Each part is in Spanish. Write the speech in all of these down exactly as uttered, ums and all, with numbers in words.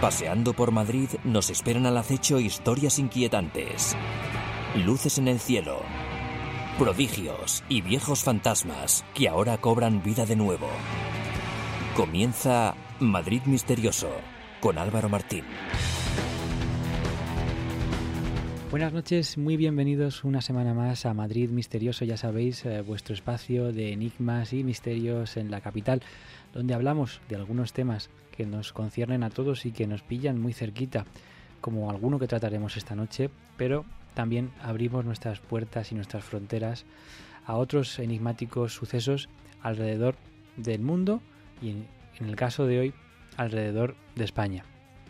Paseando por Madrid nos esperan al acecho historias inquietantes, luces en el cielo, prodigios y viejos fantasmas que ahora cobran vida de nuevo. Comienza Madrid Misterioso con Álvaro Martín. Buenas noches, muy bienvenidos una semana más a Madrid Misterioso, ya sabéis, eh, vuestro espacio de enigmas y misterios en la capital, donde hablamos de algunos temas que nos conciernen a todos y que nos pillan muy cerquita, como alguno que trataremos esta noche, pero también abrimos nuestras puertas y nuestras fronteras a otros enigmáticos sucesos alrededor del mundo y, en, en el caso de hoy, alrededor de España.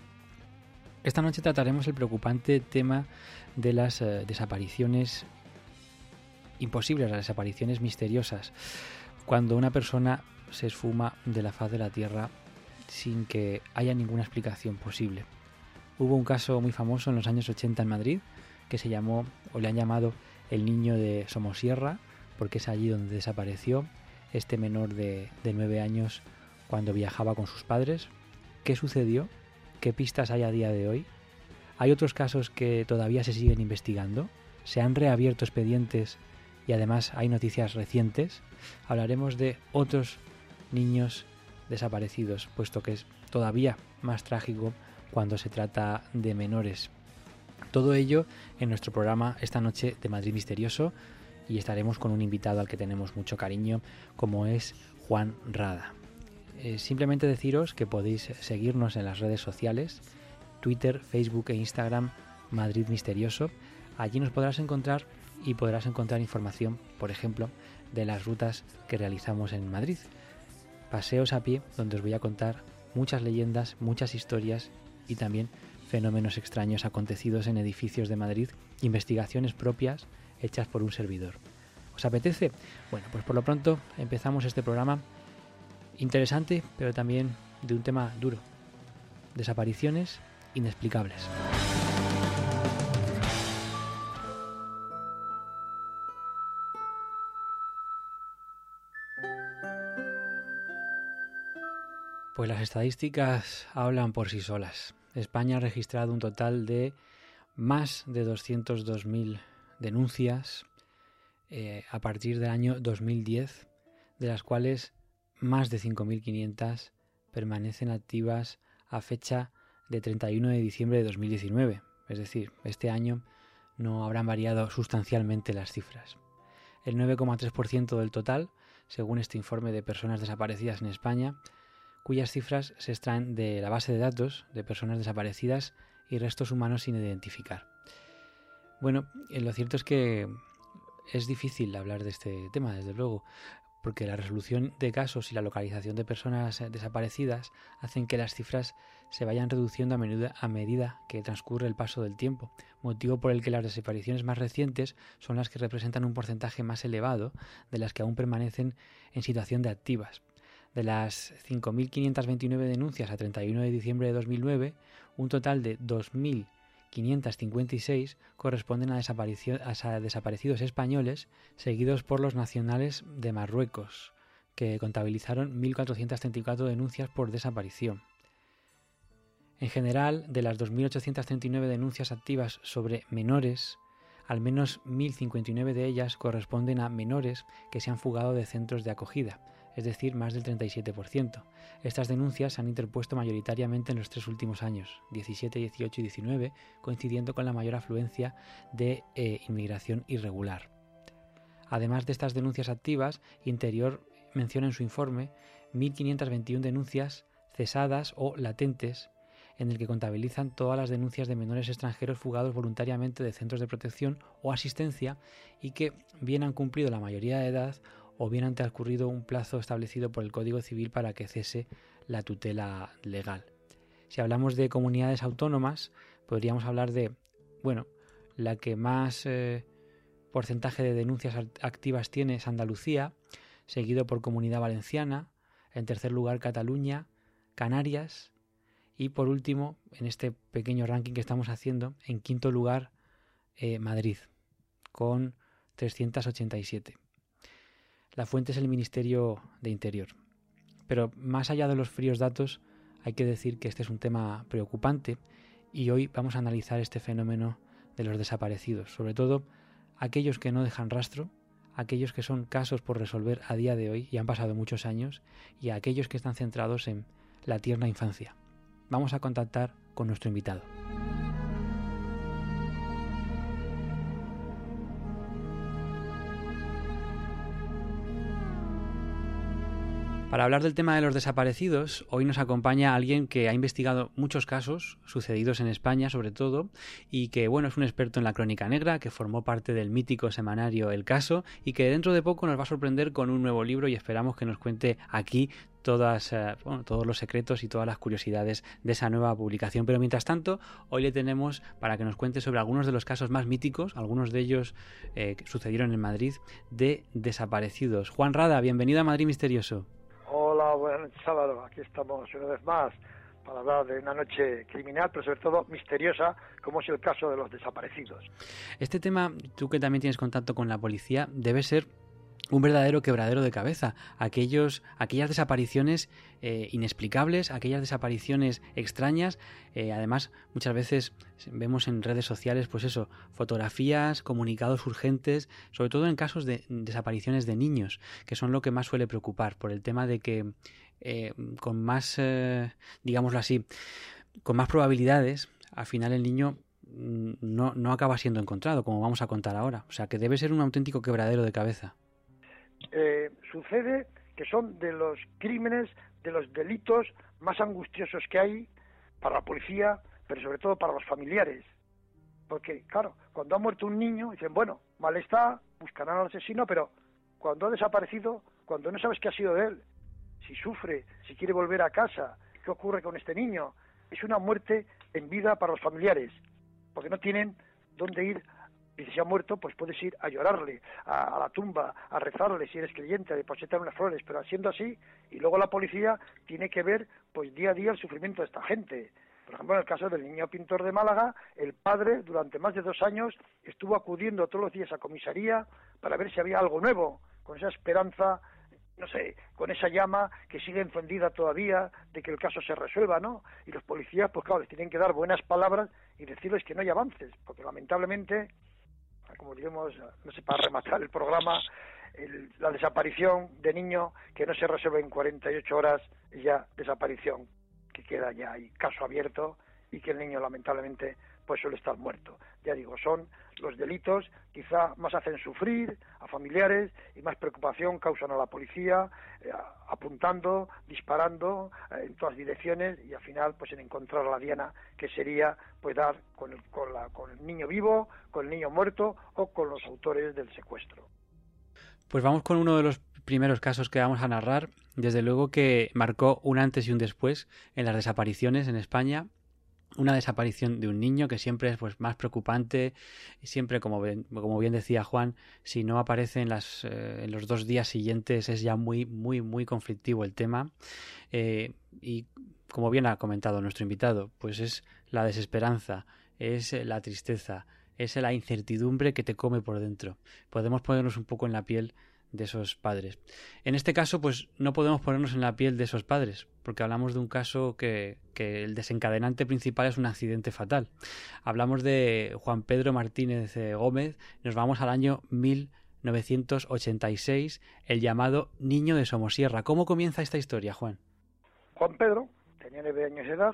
Esta noche trataremos el preocupante tema de las eh, desapariciones imposibles, las desapariciones misteriosas, cuando una persona se esfuma de la faz de la Tierra sin que haya ninguna explicación posible. Hubo un caso muy famoso en los años ochenta en Madrid que se llamó, o le han llamado, el niño de Somosierra, porque es allí donde desapareció este menor de, de nueve años cuando viajaba con sus padres. ¿Qué sucedió? ¿Qué pistas hay a día de hoy? ¿Hay otros casos que todavía se siguen investigando? ¿Se han reabierto expedientes y además hay noticias recientes? Hablaremos de otros niños desaparecidos, puesto que es todavía más trágico cuando se trata de menores. Todo ello en nuestro programa esta noche de Madrid Misterioso, y estaremos con un invitado al que tenemos mucho cariño, como es Juan Rada. Eh, simplemente deciros que podéis seguirnos en las redes sociales, Twitter, Facebook e Instagram, Madrid Misterioso. Allí nos podrás encontrar y podrás encontrar información, por ejemplo, de las rutas que realizamos en Madrid. Paseos a pie, donde os voy a contar muchas leyendas, muchas historias y también fenómenos extraños acontecidos en edificios de Madrid, investigaciones propias hechas por un servidor. ¿Os apetece? Bueno, pues por lo pronto empezamos este programa interesante, pero también de un tema duro: desapariciones inexplicables. Pues las estadísticas hablan por sí solas. España ha registrado un total de más de doscientos dos mil denuncias eh, a partir del año dos mil diez, de las cuales más de cinco mil quinientas permanecen activas a fecha de treinta y uno de diciembre de dos mil diecinueve. Es decir, este año no habrán variado sustancialmente las cifras. El nueve coma tres por ciento del total, según este informe de personas desaparecidas en España, cuyas cifras se extraen de la base de datos de personas desaparecidas y restos humanos sin identificar. Bueno, lo cierto es que es difícil hablar de este tema, desde luego, porque la resolución de casos y la localización de personas desaparecidas hacen que las cifras se vayan reduciendo a, menuda, a medida que transcurre el paso del tiempo, motivo por el que las desapariciones más recientes son las que representan un porcentaje más elevado de las que aún permanecen en situación de activas. De las cinco mil quinientas veintinueve denuncias a treinta y uno de diciembre de dos mil nueve, un total de dos mil quinientas cincuenta y seis corresponden a, a desaparecidos españoles, seguidos por los nacionales de Marruecos, que contabilizaron mil cuatrocientas treinta y cuatro denuncias por desaparición. En general, de las dos mil ochocientas treinta y nueve denuncias activas sobre menores, al menos mil cincuenta y nueve de ellas corresponden a menores que se han fugado de centros de acogida, es decir, más del treinta y siete por ciento. Estas denuncias se han interpuesto mayoritariamente en los tres últimos años, diecisiete, dieciocho y diecinueve, coincidiendo con la mayor afluencia de eh, inmigración irregular. Además de estas denuncias activas, Interior menciona en su informe mil quinientas veintiuna denuncias cesadas o latentes, en el que contabilizan todas las denuncias de menores extranjeros fugados voluntariamente de centros de protección o asistencia y que bien han cumplido la mayoría de edad o bien han transcurrido un plazo establecido por el Código Civil para que cese la tutela legal. Si hablamos de comunidades autónomas, podríamos hablar de, bueno, la que más eh, porcentaje de denuncias activas tiene es Andalucía, seguido por Comunidad Valenciana, en tercer lugar Cataluña, Canarias y por último, en este pequeño ranking que estamos haciendo, en quinto lugar eh, Madrid, con trescientas ochenta y siete. La fuente es el Ministerio de Interior. Pero más allá de los fríos datos, Hay que decir que este es un tema preocupante y hoy vamos a analizar este fenómeno de los desaparecidos, sobre todo aquellos que no dejan rastro, aquellos que son casos por resolver a día de hoy y han pasado muchos años, y aquellos que están centrados en la tierna infancia. Vamos a contactar con nuestro invitado. Para hablar del tema de los desaparecidos, hoy nos acompaña alguien que ha investigado muchos casos sucedidos en España, sobre todo, y que, bueno, es un experto en la crónica negra, que formó parte del mítico semanario El Caso, y que dentro de poco nos va a sorprender con un nuevo libro, y esperamos que nos cuente aquí todas, eh, bueno, todos los secretos y todas las curiosidades de esa nueva publicación. Pero mientras tanto, hoy le tenemos para que nos cuente sobre algunos de los casos más míticos, algunos de ellos eh, que sucedieron en Madrid, de desaparecidos. Juan Rada, bienvenido a Madrid Misterioso. Hola, buen sábado. Aquí estamos una vez más para hablar de una noche criminal, pero sobre todo misteriosa, como es el caso de los desaparecidos. Este tema, tú que también tienes contacto con la policía, debe ser un verdadero quebradero de cabeza. Aquellos, aquellas desapariciones eh, inexplicables, aquellas desapariciones extrañas. Eh, además, muchas veces vemos en redes sociales, pues eso, fotografías, comunicados urgentes, sobre todo en casos de desapariciones de niños, que son lo que más suele preocupar, por el tema de que eh, con más, eh, digámoslo así, con más probabilidades, al final el niño no, no acaba siendo encontrado, como vamos a contar ahora. O sea, que debe ser un auténtico quebradero de cabeza. Eh, sucede que son de los crímenes, de los delitos más angustiosos que hay para la policía, pero sobre todo para los familiares. Porque, claro, cuando ha muerto un niño, dicen, bueno, mal está, buscarán al asesino, pero cuando ha desaparecido, cuando no sabes qué ha sido de él, si sufre, si quiere volver a casa, qué ocurre con este niño, es una muerte en vida para los familiares, porque no tienen dónde ir. Y si se ha muerto, pues puedes ir a llorarle, a, a la tumba, a rezarle si eres creyente, a depositar unas flores, pero siendo así, y luego la policía tiene que ver pues día a día el sufrimiento de esta gente. Por ejemplo, en el caso del niño pintor de Málaga, el padre durante más de dos años estuvo acudiendo todos los días a comisaría para ver si había algo nuevo, con esa esperanza, no sé, con esa llama que sigue encendida todavía de que el caso se resuelva, ¿no? Y los policías, pues claro, les tienen que dar buenas palabras y decirles que no hay avances, porque lamentablemente, como digamos, no sé, para rematar el programa, el, la desaparición de niño que no se resuelve en cuarenta y ocho horas es ya desaparición, que queda ya ahí caso abierto y que el niño lamentablemente pues suele estar muerto. Ya digo, son los delitos quizá más hacen sufrir a familiares y más preocupación causan a la policía, eh, apuntando, disparando eh, en todas direcciones y al final pues en encontrar a la diana, que sería pues dar con el, con, la, con el niño vivo, con el niño muerto o con los autores del secuestro. Pues vamos con uno de los primeros casos que vamos a narrar, desde luego que marcó un antes y un después en las desapariciones en España. Una desaparición de un niño que siempre es pues más preocupante y siempre, como bien, como bien decía Juan, si no aparece en, las, eh, en los dos días siguientes es ya muy, muy, muy conflictivo el tema. Eh, y como bien ha comentado nuestro invitado, pues es la desesperanza, es la tristeza, es la incertidumbre que te come por dentro. Podemos ponernos un poco en la piel de esos padres. En este caso, pues no podemos ponernos en la piel de esos padres, porque hablamos de un caso que, que el desencadenante principal es un accidente fatal. Hablamos de Juan Pedro Martínez Gómez, nos vamos al año mil novecientos ochenta y seis, el llamado Niño de Somosierra. ¿Cómo comienza esta historia, Juan? Juan Pedro tenía nueve años de edad,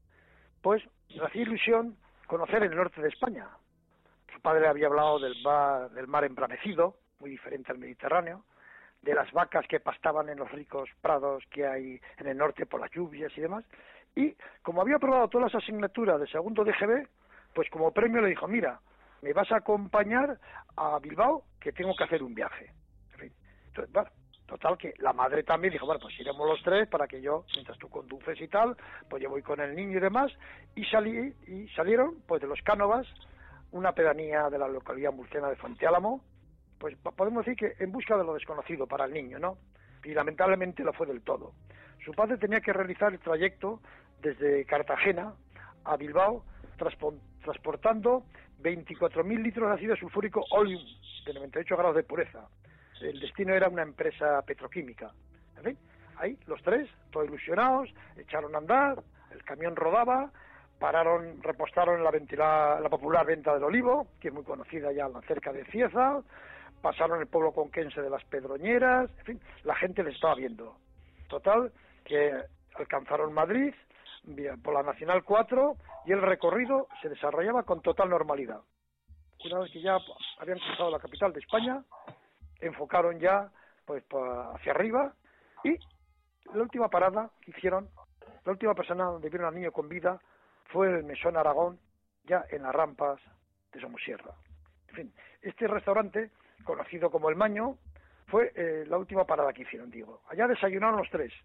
pues le hacía ilusión conocer el norte de España. Su padre había hablado del mar, del mar embravecido, muy diferente al Mediterráneo, de las vacas que pastaban en los ricos prados que hay en el norte por las lluvias y demás, y como había aprobado todas las asignaturas de segundo de G B, pues como premio le dijo, mira, me vas a acompañar a Bilbao, que tengo que hacer un viaje. En fin, entonces, bueno, total que la madre también dijo, bueno, pues iremos los tres para que yo, mientras tú conduces y tal, pues yo voy con el niño y demás, y salí y salieron pues de los Cánovas, una pedanía de la localidad murciana de Fuente Álamo, pues podemos decir que en busca de lo desconocido para el niño, ¿no? Y lamentablemente lo fue del todo. Su padre tenía que realizar el trayecto desde Cartagena a Bilbao, transportando veinticuatro mil litros de ácido sulfúrico oleum de noventa y ocho grados de pureza. El destino era una empresa petroquímica. ¿Sí? Ahí, los tres, todos ilusionados, echaron a andar, El camión rodaba, pararon, repostaron la, ventila, la popular venta del Olivo, que es muy conocida ya cerca de Cieza, pasaron el pueblo conquense de las Pedroñeras, en fin, la gente les estaba viendo. Total, que alcanzaron Madrid por la Nacional cuatro y el recorrido se desarrollaba con total normalidad. Una vez que ya habían cruzado la capital de España, enfocaron ya pues hacia arriba y la última parada que hicieron, la última persona donde vieron al niño con vida fue el Mesón Aragón, ya en las rampas de Somosierra. En fin, este restaurante, conocido como El Maño, fue eh, la última parada que hicieron, digo. Allá desayunaron los tres.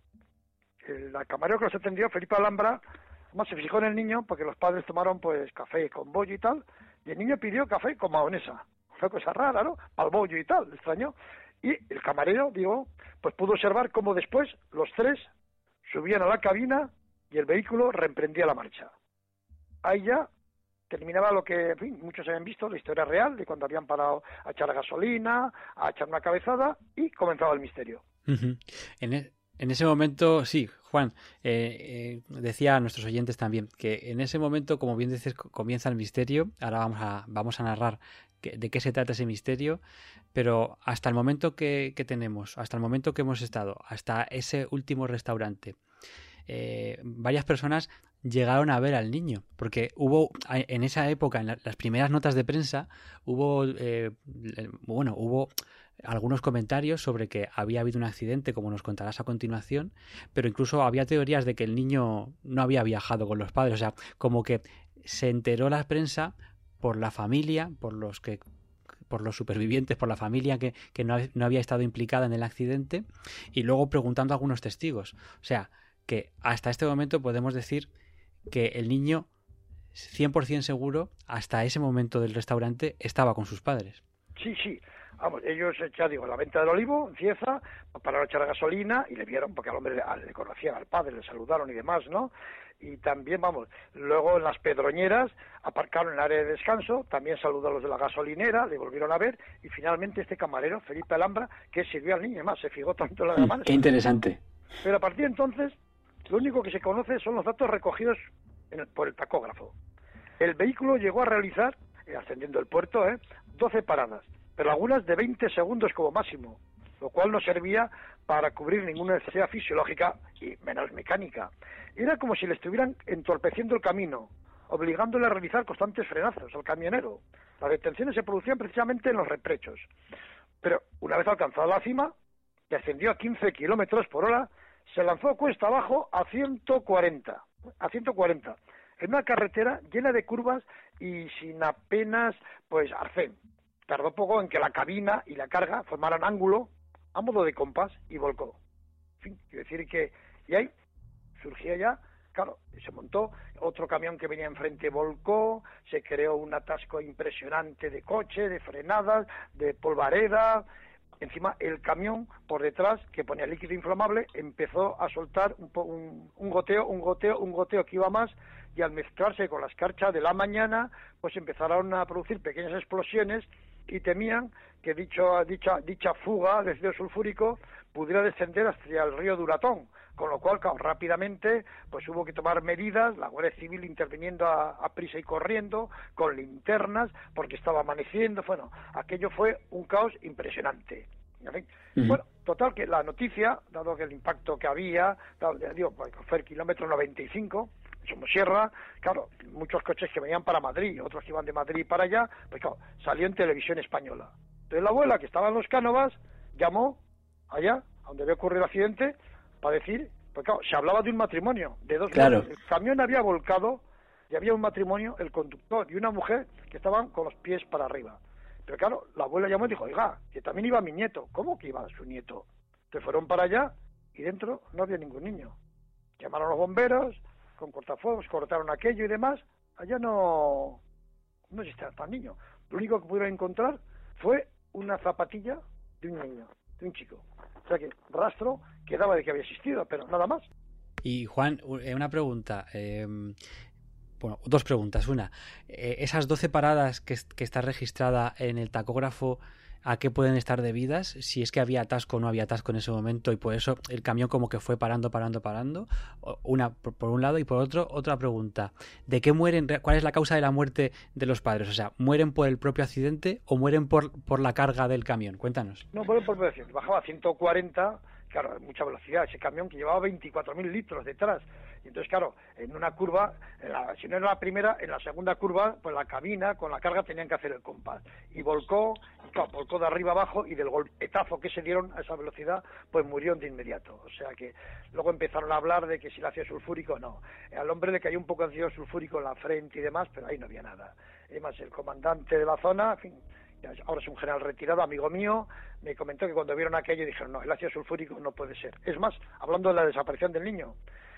El camarero que los atendió, Felipe Alhambra, además se fijó en el niño porque los padres tomaron pues café con bollo y tal, y el niño pidió café con mahonesa. Una cosa rara, ¿no? Al bollo y tal, le extrañó. Y el camarero, digo, pues pudo observar cómo después los tres subían a la cabina y el vehículo reemprendía la marcha. Ahí ya terminaba lo que, en fin, muchos habían visto, la historia real de cuando habían parado a echar gasolina, a echar una cabezada, y comenzaba el misterio. Uh-huh. En, e- en ese momento, sí, Juan, eh, eh, decía a nuestros oyentes también que en ese momento, como bien dices, comienza el misterio. Ahora vamos a, vamos a narrar que, de qué se trata ese misterio, pero hasta el momento que, que tenemos, hasta el momento que hemos estado, hasta ese último restaurante, Eh, varias personas llegaron a ver al niño, porque hubo en esa época, en la, las primeras notas de prensa, hubo eh, bueno, hubo algunos comentarios sobre que había habido un accidente, como nos contarás a continuación, pero incluso había teorías de que el niño no había viajado con los padres, o sea, como que se enteró la prensa por la familia, por los que por los supervivientes, por la familia que, que no, no había estado implicada en el accidente, y luego preguntando a algunos testigos. O sea, que hasta este momento podemos decir que el niño, cien por ciento seguro, hasta ese momento del restaurante, estaba con sus padres. Sí, sí. Vamos, ellos, ya digo, la venta del Olivo, en Cieza, pararon a echar gasolina y le vieron, porque al hombre le, le conocían al padre, le saludaron y demás, ¿no? Y también, vamos, luego en las Pedroñeras aparcaron en el área de descanso, también saludó a los de la gasolinera, le volvieron a ver, y finalmente este camarero, Felipe Alhambra, que sirvió al niño, además, se fijó tanto en la demanda. Qué interesante. Pero a partir de entonces, lo único que se conoce son los datos recogidos en el, por el tacógrafo. El vehículo llegó a realizar, eh, ascendiendo el puerto, eh, doce paradas, pero algunas de veinte segundos como máximo, lo cual no servía para cubrir ninguna necesidad fisiológica y menos mecánica. Era como si le estuvieran entorpeciendo el camino, obligándole a realizar constantes frenazos al camionero. Las detenciones se producían precisamente en los reprechos. Pero una vez alcanzada la cima, que ascendió a quince kilómetros por hora, se lanzó cuesta abajo a ciento cuarenta, a ciento cuarenta, en una carretera llena de curvas y sin apenas, pues, arcén. Tardó poco en que la cabina y la carga formaran ángulo a modo de compás y volcó. En fin, quiero decir que, y ahí surgía ya, claro, se montó, otro camión que venía enfrente volcó, se creó un atasco impresionante de coche, de frenadas, de polvareda. Encima el camión por detrás, que ponía líquido inflamable, empezó a soltar un, un, un goteo, un goteo, un goteo que iba más, y al mezclarse con la escarcha de la mañana, pues empezaron a producir pequeñas explosiones y temían que dicho, dicha, dicha fuga de ácido sulfúrico pudiera descender hacia el río Duratón, con lo cual, claro, rápidamente pues hubo que tomar medidas, la Guardia Civil interviniendo a, a prisa y corriendo, con linternas, porque estaba amaneciendo. Bueno, aquello fue un caos impresionante. En fin, uh-huh. Bueno, total que la noticia, dado que el impacto que había, dado, digo, fue el kilómetro noventa y cinco, Somosierra, claro, muchos coches que venían para Madrid, otros que iban de Madrid para allá, pues claro, salió en televisión española. Entonces la abuela, que estaba en los Cánovas, llamó allá, donde había ocurrido el accidente, para decir, pues claro, se hablaba de un matrimonio, de dos claro. mujeres. El camión había volcado y había un matrimonio, el conductor y una mujer que estaban con los pies para arriba. Pero claro, la abuela llamó y dijo, oiga, que también iba mi nieto. ¿Cómo que iba su nieto? Entonces fueron para allá y dentro no había ningún niño. Llamaron a los bomberos, con cortafuegos, cortaron aquello y demás. Allá no, no existía tal niño. Lo único que pudieron encontrar fue una zapatilla de un niño, de un chico. O sea que rastro quedaba de que había existido, pero nada más. Y Juan, una pregunta, eh, bueno, dos preguntas. Una, eh, esas doce paradas que, que está registrada en el tacógrafo, a qué pueden estar debidas, si es que había atasco o no había atasco en ese momento y por eso el camión como que fue parando, parando, parando. Una por, por un lado, y por otro, otra pregunta. ¿De qué mueren? ¿Cuál es la causa de la muerte de los padres? O sea, ¿mueren por el propio accidente o mueren por, por la carga del camión? Cuéntanos. No, mueren por el propio accidente. Bajaba a ciento cuarenta, claro, mucha velocidad, ese camión que llevaba veinticuatro mil litros detrás. Y entonces, claro, en una curva, en la, si no era la primera, en la segunda curva, pues la cabina con la carga tenían que hacer el compás. Y volcó, y claro, volcó de arriba abajo y del golpetazo que se dieron a esa velocidad, pues murieron de inmediato. O sea que luego empezaron a hablar de que si el ácido sulfúrico, no. Al hombre le cayó un poco de ácido sulfúrico en la frente y demás, pero ahí no había nada. Además, el comandante de la zona, en fin, ahora es un general retirado, amigo mío, me comentó que cuando vieron aquello dijeron, no, el ácido sulfúrico no puede ser. Es más, hablando de la desaparición del niño,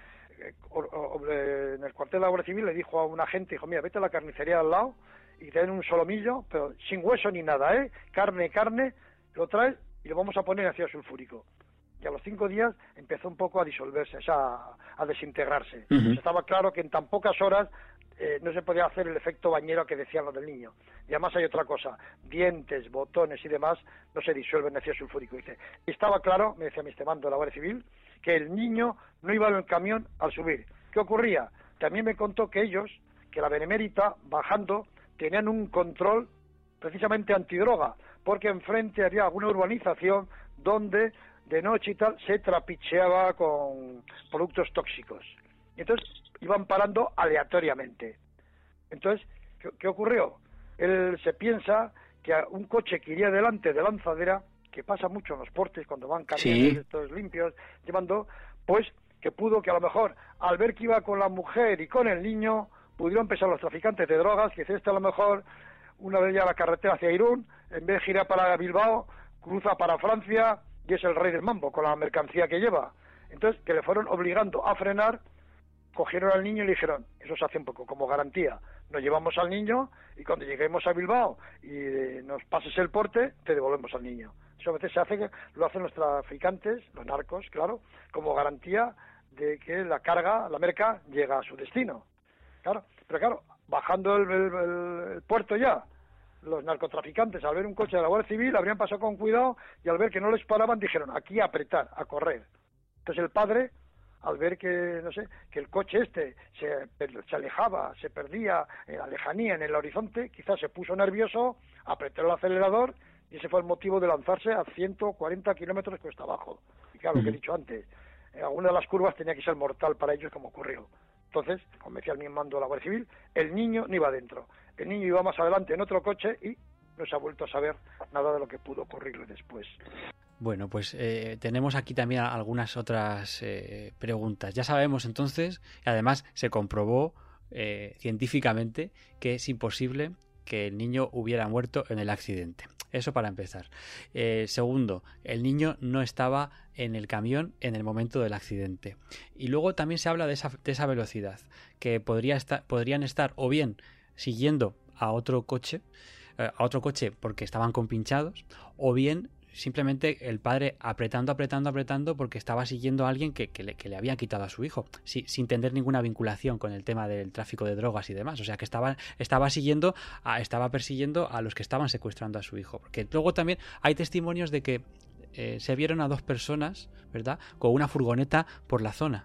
en el cuartel de la Guardia Civil le dijo a un agente, dijo, mira, vete a la carnicería al lado y te den un solomillo, pero sin hueso ni nada, ¿eh? Carne, carne, lo traes y lo vamos a poner en ácido sulfúrico. Y a los cinco días empezó un poco a disolverse, o sea, a desintegrarse. Uh-huh. Pues estaba claro que en tan pocas horas eh, no se podía hacer el efecto bañero que decían los del niño. Y además hay otra cosa, dientes, botones y demás no se disuelven en ácido sulfúrico. Dice, estaba claro, me decía mi estimando de la Guardia Civil, que el niño no iba en el camión al subir. ¿Qué ocurría? También me contó que ellos, que la Benemérita, bajando, tenían un control precisamente antidroga, porque enfrente había alguna urbanización donde de noche y tal se trapicheaba con productos tóxicos. Y entonces iban parando aleatoriamente. Entonces, ¿qué, qué ocurrió? Él se piensa que un coche que iría delante de lanzadera, que pasa mucho en los portes cuando van camiones estos sí. limpios, llevando, pues que pudo que a lo mejor al ver que iba con la mujer y con el niño, pudieron pensar los traficantes de drogas que si este a lo mejor, una vez ya la carretera hacia Irún, en vez de girar para Bilbao, cruza para Francia y es el rey del mambo con la mercancía que lleva. Entonces, que le fueron obligando a frenar, cogieron al niño y le dijeron, eso se hace un poco como garantía, nos llevamos al niño y cuando lleguemos a Bilbao y eh, nos pases el porte, te devolvemos al niño. Eso a veces se hace, lo hacen los traficantes, los narcos, claro, como garantía de que la carga, la merca, llega a su destino. Claro, pero claro, bajando el, el, el puerto ya, los narcotraficantes al ver un coche de la Guardia Civil habrían pasado con cuidado y al ver que no les paraban dijeron, aquí a apretar, a correr. Entonces el padre, al ver que, no sé, que el coche este se, se alejaba, se perdía en la lejanía, en el horizonte, quizás se puso nervioso, apretó el acelerador y ese fue el motivo de lanzarse a ciento cuarenta kilómetros cuesta abajo. Y claro, lo que he dicho antes, en alguna de las curvas tenía que ser mortal para ellos como ocurrió. Entonces, como decía el mismo mando de la Guardia Civil, el niño no iba dentro. El niño iba más adelante en otro coche y no se ha vuelto a saber nada de lo que pudo ocurrirle después. Bueno, pues eh, tenemos aquí también algunas otras eh, preguntas. Ya sabemos entonces, y además se comprobó eh, científicamente que es imposible que el niño hubiera muerto en el accidente. Eso para empezar. Eh, segundo, el niño no estaba en el camión en el momento del accidente. Y luego también se habla de esa, de esa velocidad, que podría estar, podrían estar o bien siguiendo a otro coche, eh, a otro coche porque estaban compinchados, o bien simplemente el padre apretando, apretando, apretando porque estaba siguiendo a alguien que, que, le, que le había quitado a su hijo, sí, sin tener ninguna vinculación con el tema del tráfico de drogas y demás. O sea que estaba, estaba siguiendo, a, estaba persiguiendo a los que estaban secuestrando a su hijo. Porque luego también hay testimonios de que eh, se vieron a dos personas, ¿verdad?, con una furgoneta por la zona.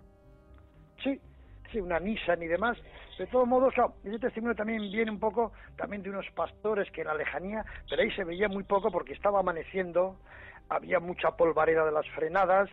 Sí, sí, una Nissan y demás. De todos modos, claro, ese testimonio también viene un poco también de unos pastores que en la lejanía, pero ahí se veía muy poco porque estaba amaneciendo, había mucha polvareda de las frenadas,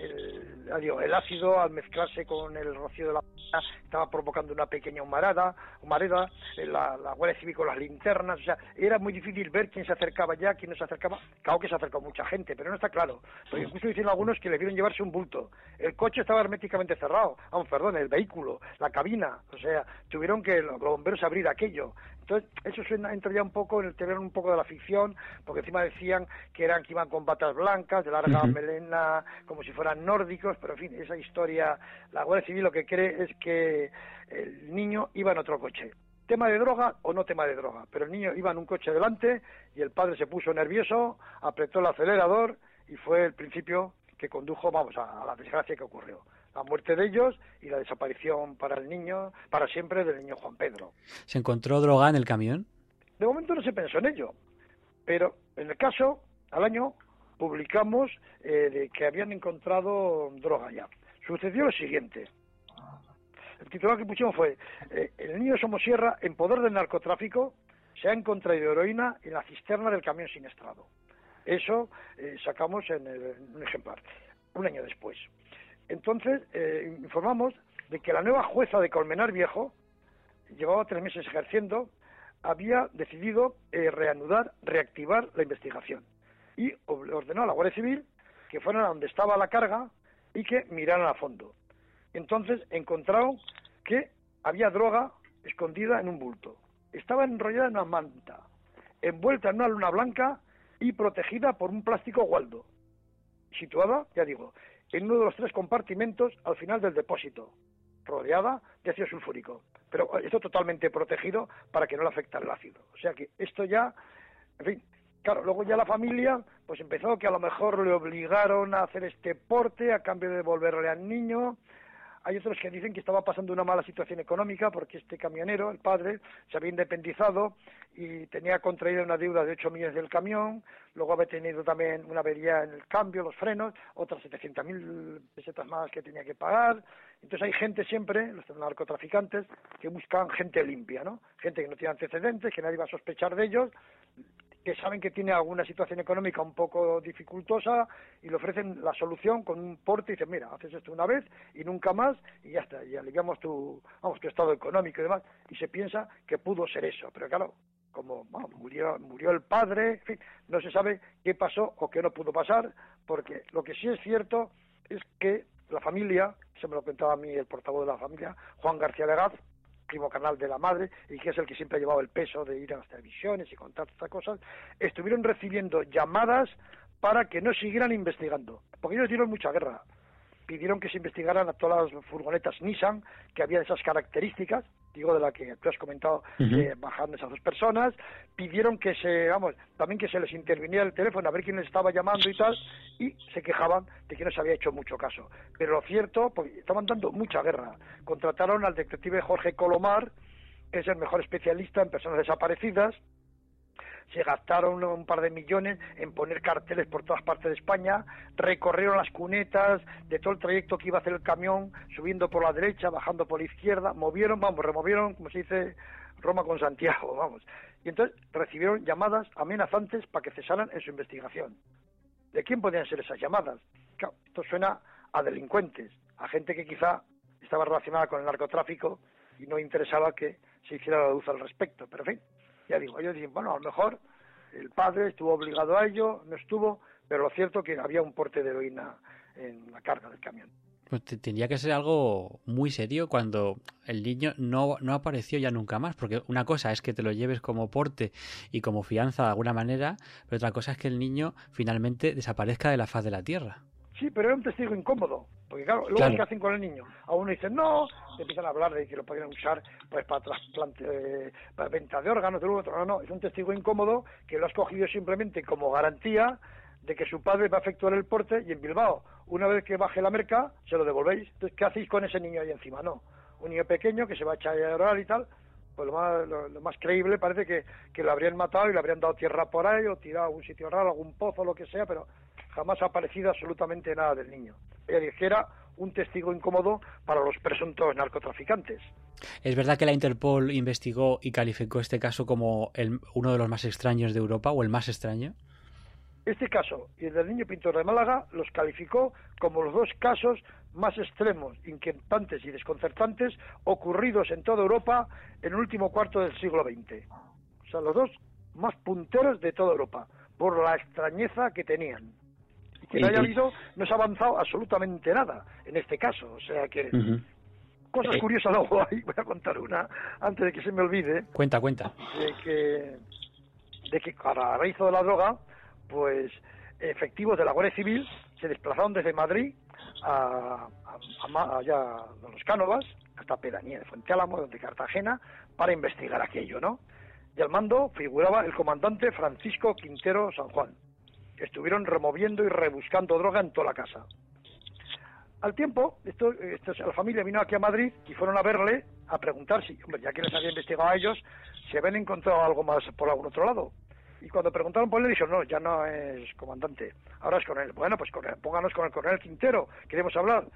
el, el ácido al mezclarse con el rocío de la estaba provocando una pequeña humarada, humareda, la, la Guardia Civil con las linternas, o sea, era muy difícil ver quién se acercaba ya, quién no se acercaba. Claro que se acercó mucha gente, pero no está claro, porque incluso dicen algunos que le vieron llevarse un bulto. El coche estaba herméticamente cerrado, ah, perdón, el vehículo, la cabina, o sea, tuvieron que los bomberos abrir aquello. Entonces, eso suena, entra ya un poco en el terreno un poco de la ficción, porque encima decían que eran que iban con batas blancas, de larga uh-huh. melena, como si fueran nórdicos, pero en fin, esa historia, la Guardia Civil lo que cree es que el niño iba en otro coche. Tema de droga o no tema de droga, pero el niño iba en un coche delante y el padre se puso nervioso, apretó el acelerador y fue el principio que condujo, vamos, a, a la desgracia que ocurrió. La muerte de ellos y la desaparición para el niño, para siempre, del niño Juan Pedro. ¿Se encontró droga en el camión? De momento no se pensó en ello. Pero en el caso, al año, publicamos eh, de que habían encontrado droga ya. Sucedió lo siguiente. El titular que pusimos fue eh, el niño de Somosierra, en poder del narcotráfico, se ha encontrado heroína en la cisterna del camión siniestrado. Eso eh, sacamos en, el, en un ejemplar, un año después. Entonces, eh, informamos de que la nueva jueza de Colmenar Viejo, llevaba tres meses ejerciendo, había decidido eh, reanudar, reactivar la investigación y ordenó a la Guardia Civil que fueran a donde estaba la carga y que miraran a fondo. Entonces encontraron que había droga escondida en un bulto. Estaba enrollada en una manta, envuelta en una luna blanca y protegida por un plástico Waldo, situada, ya digo, en uno de los tres compartimentos al final del depósito, rodeada de ácido sulfúrico, pero esto totalmente protegido para que no le afectara el ácido. O sea que esto ya, en fin, claro, luego ya la familia pues empezó que a lo mejor le obligaron a hacer este porte a cambio de devolverle al niño. Hay otros que dicen que estaba pasando una mala situación económica porque este camionero, el padre, se había independizado y tenía contraída una deuda de ocho millones del camión, luego había tenido también una avería en el cambio, los frenos, otras setecientas mil pesetas más que tenía que pagar. Entonces hay gente siempre, los narcotraficantes, que buscan gente limpia, ¿no? Gente que no tiene antecedentes, que nadie va a sospechar de ellos, que saben que tiene alguna situación económica un poco dificultosa y le ofrecen la solución con un porte y dicen, mira, haces esto una vez y nunca más y ya está, y aliviamos tu, vamos, tu estado económico y demás, y se piensa que pudo ser eso, pero claro, como bueno, murió, murió el padre, en fin, no se sabe qué pasó o qué no pudo pasar, porque lo que sí es cierto es que la familia, se me lo contaba a mí el portavoz de la familia, Juan García Legaz, primo carnal de la madre, y que es el que siempre ha llevado el peso de ir a las televisiones y contar estas cosas, estuvieron recibiendo llamadas para que no siguieran investigando, porque ellos dieron mucha guerra. Pidieron que se investigaran a todas las furgonetas Nissan que había esas características, digo de la que tú has comentado, uh-huh. que bajaron esas dos personas, pidieron que se, vamos, también que se les interviniera el teléfono a ver quién les estaba llamando y tal, y se quejaban de que no se había hecho mucho caso. Pero lo cierto, pues estaban dando mucha guerra. Contrataron al detective Jorge Colomar, que es el mejor especialista en personas desaparecidas. Se gastaron un par de millones en poner carteles por todas partes de España, recorrieron las cunetas de todo el trayecto que iba a hacer el camión, subiendo por la derecha, bajando por la izquierda, movieron, vamos, removieron, como se dice, Roma con Santiago, vamos. Y entonces recibieron llamadas amenazantes para que cesaran en su investigación. ¿De quién podían ser esas llamadas? Claro, esto suena a delincuentes, a gente que quizá estaba relacionada con el narcotráfico y no interesaba que se hiciera la luz al respecto, pero en fin. Ya digo, ellos dicen, bueno, a lo mejor el padre estuvo obligado a ello, no estuvo, pero lo cierto es que había un porte de heroína en la carga del camión. Pues tendría que ser algo muy serio cuando el niño no, no apareció ya nunca más, porque una cosa es que te lo lleves como porte y como fianza de alguna manera, pero otra cosa es que el niño finalmente desaparezca de la faz de la tierra. Sí, pero era un testigo incómodo, porque claro, luego claro. ¿Qué hacen con el niño? A uno dicen no, te empiezan a hablar de que lo podrían usar pues para trasplante, eh, para venta de órganos, de otro, no, no, es un testigo incómodo que lo has cogido simplemente como garantía de que su padre va a efectuar el porte y en Bilbao, una vez que baje la merca, se lo devolvéis. Entonces, ¿qué hacéis con ese niño ahí encima? No, un niño pequeño que se va a echar a llorar y tal, pues lo más, lo, lo más creíble parece que, que lo habrían matado y le habrían dado tierra por ahí o tirado a algún sitio raro, algún pozo, lo que sea, pero jamás ha aparecido absolutamente nada del niño. Ella dice que era un testigo incómodo para los presuntos narcotraficantes. ¿Es verdad que la Interpol investigó y calificó este caso como el, uno de los más extraños de Europa o el más extraño? Este caso y el del niño pintor de Málaga los calificó como los dos casos más extremos, inquietantes y desconcertantes ocurridos en toda Europa en el último cuarto del siglo veinte. O sea, los dos más punteros de toda Europa, por la extrañeza que tenían. Y que no haya habido, no se ha avanzado absolutamente nada en este caso. O sea que... Uh-huh. Cosas curiosas luego hay, voy a contar una antes de que se me olvide. Cuenta, cuenta. De que, de que a raíz de la droga, pues efectivos de la Guardia Civil se desplazaron desde Madrid a, a, a allá a los Cánovas, hasta pedanía de Fuente Álamo, de Cartagena, para investigar aquello, ¿no? Y al mando figuraba el comandante Francisco Quintero San Juan. Estuvieron removiendo y rebuscando droga en toda la casa. Al tiempo, esto, esto, la familia vino aquí a Madrid y fueron a verle a preguntar si, hombre, ya que les había investigado a ellos, si habían encontrado algo más por algún otro lado. Y cuando preguntaron por él, dijeron, no, ya no es comandante, ahora es coronel. Bueno, pues con él, pónganos con el coronel Quintero, queremos hablar,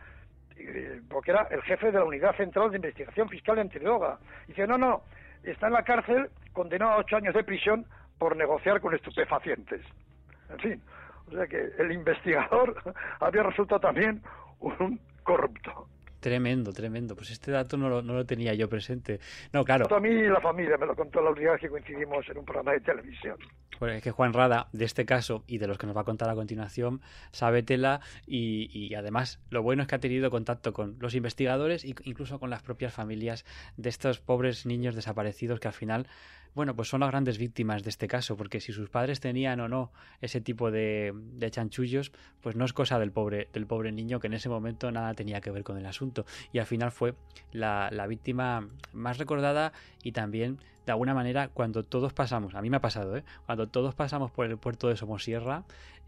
porque era el jefe de la Unidad Central de Investigación Fiscal y Antidroga. Dice, no, no, está en la cárcel, condenado a ocho años de prisión por negociar con estupefacientes. En fin, o sea que el investigador había resultado también un corrupto. Tremendo, tremendo. Pues este dato no lo, no lo tenía yo presente. No, claro. A mí y la familia me lo contó la unidad que coincidimos en un programa de televisión. Pues es que Juan Rada, de este caso y de los que nos va a contar a continuación, sabe tela y, y además lo bueno es que ha tenido contacto con los investigadores e incluso con las propias familias de estos pobres niños desaparecidos que al final, bueno, pues son las grandes víctimas de este caso, porque si sus padres tenían o no ese tipo de, de chanchullos, pues no es cosa del pobre, del pobre niño que en ese momento nada tenía que ver con el asunto. Y al final fue la, la víctima más recordada y también, de alguna manera, cuando todos pasamos, a mí me ha pasado, ¿eh? Cuando todos pasamos por el puerto de Somosierra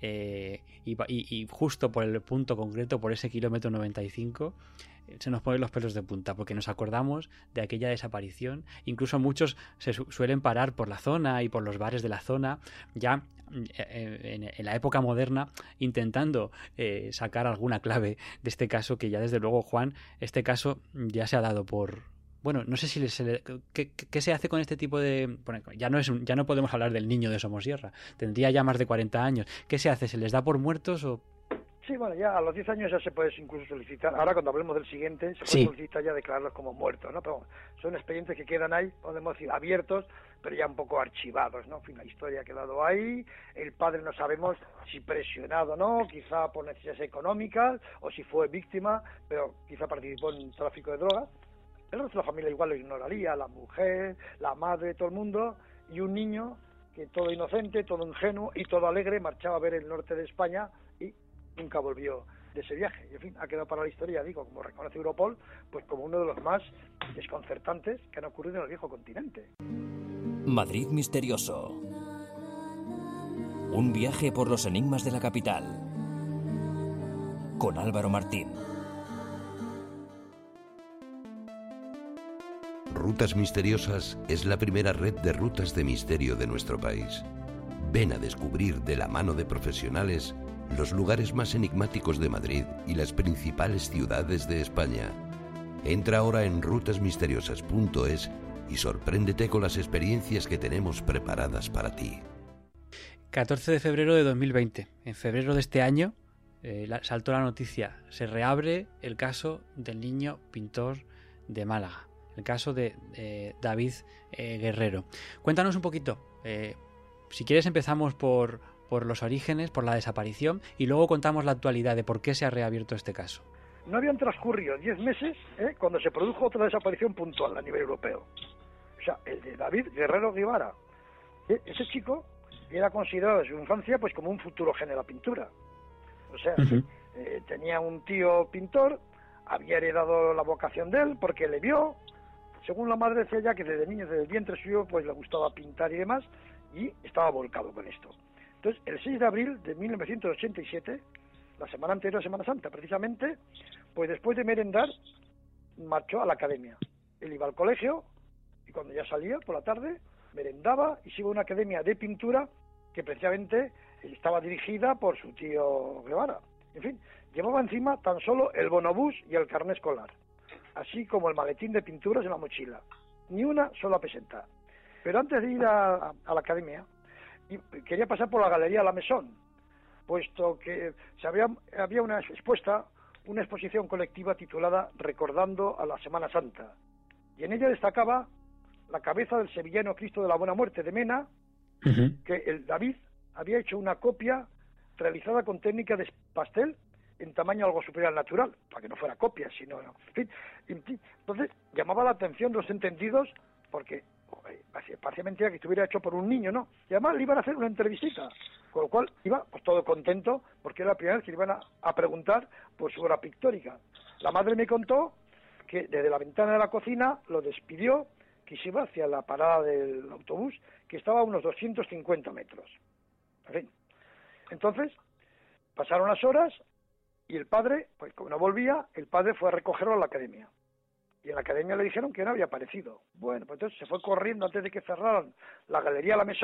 eh, y, y, y justo por el punto concreto, por ese kilómetro noventa y cinco, se nos ponen los pelos de punta porque nos acordamos de aquella desaparición. Incluso muchos se su suelen parar por la zona y por los bares de la zona, ya en, en la época moderna, intentando eh, sacar alguna clave de este caso, que ya desde luego, Juan, este caso ya se ha dado por... Bueno, no sé si se le, ¿qué, qué se hace con este tipo de... Bueno, ya no es un, ya no podemos hablar del niño de Somosierra, tendría ya más de cuarenta años. ¿Qué se hace? ¿Se les da por muertos o...? Sí, bueno, ya a los diez años ya se puede incluso solicitar, ahora cuando hablemos del siguiente, se puede sí. solicitar ya declararlos como muertos, ¿no? Pero son expedientes que quedan ahí, podemos decir, abiertos, pero ya un poco archivados, ¿no? En fin, la historia ha quedado ahí, el padre no sabemos si presionado o no, quizá por necesidades económicas, o si fue víctima, pero quizá participó en tráfico de drogas. El resto de la familia igual lo ignoraría, la mujer, la madre, todo el mundo, y un niño que todo inocente, todo ingenuo y todo alegre marchaba a ver el norte de España y nunca volvió de ese viaje. Y en fin, ha quedado para la historia, digo, como reconoce Europol, pues como uno de los más desconcertantes que han ocurrido en el viejo continente. Madrid misterioso. Un viaje por los enigmas de la capital. Con Álvaro Martín. Rutas Misteriosas es la primera red de rutas de misterio de nuestro país. Ven a descubrir de la mano de profesionales los lugares más enigmáticos de Madrid y las principales ciudades de España. Entra ahora en rutas misteriosas punto es y sorpréndete con las experiencias que tenemos preparadas para ti. catorce de febrero de dos mil veinte. En febrero de este año eh, la, saltó la noticia. Se reabre el caso del niño pintor de Málaga. El caso de eh, David eh, Guerrero. Cuéntanos un poquito. Eh, si quieres empezamos por... por los orígenes, por la desaparición, y luego contamos la actualidad de por qué se ha reabierto este caso. No habían transcurrido diez meses ¿eh? cuando se produjo otra desaparición puntual a nivel europeo. O sea, el de David Guerrero Guevara. ¿Eh? Ese chico era considerado en su infancia pues como un futuro genio de la pintura. O sea, uh-huh. eh, tenía un tío pintor, había heredado la vocación de él porque le vio, según la madre decía ya que desde niño, desde el vientre suyo, pues le gustaba pintar y demás, y estaba volcado con esto. Entonces, el seis de abril de mil novecientos ochenta y siete, la semana anterior a Semana Santa, precisamente, pues después de merendar, marchó a la academia. Él iba al colegio, y cuando ya salía, por la tarde, merendaba y se iba a una academia de pintura que precisamente estaba dirigida por su tío Guevara. En fin, llevaba encima tan solo el bonobús y el carné escolar, así como el maletín de pinturas en la mochila. Ni una sola peseta. Pero antes de ir a, a, a la academia, y quería pasar por la Galería La Maison, puesto que se había, había una expuesta, una exposición colectiva titulada Recordando a la Semana Santa, y en ella destacaba la cabeza del sevillano Cristo de la Buena Muerte de Mena, uh-huh. que el David había hecho una copia realizada con técnica de pastel en tamaño algo superior al natural, para que no fuera copia, sino... En fin, entonces llamaba la atención de los entendidos, porque parecía mentira que estuviera hecho por un niño, ¿no? Y además le iban a hacer una entrevistita, con lo cual iba pues todo contento, porque era la primera vez que le iban a, a preguntar por su obra pictórica. La madre me contó que desde la ventana de la cocina lo despidió, que se iba hacia la parada del autobús, que estaba a unos doscientos cincuenta metros. En fin. Entonces, pasaron las horas, y el padre, pues como no volvía, el padre fue a recogerlo a la academia. Y en la academia le dijeron que no había aparecido. Bueno, pues entonces se fue corriendo antes de que cerraran la Galería La Maison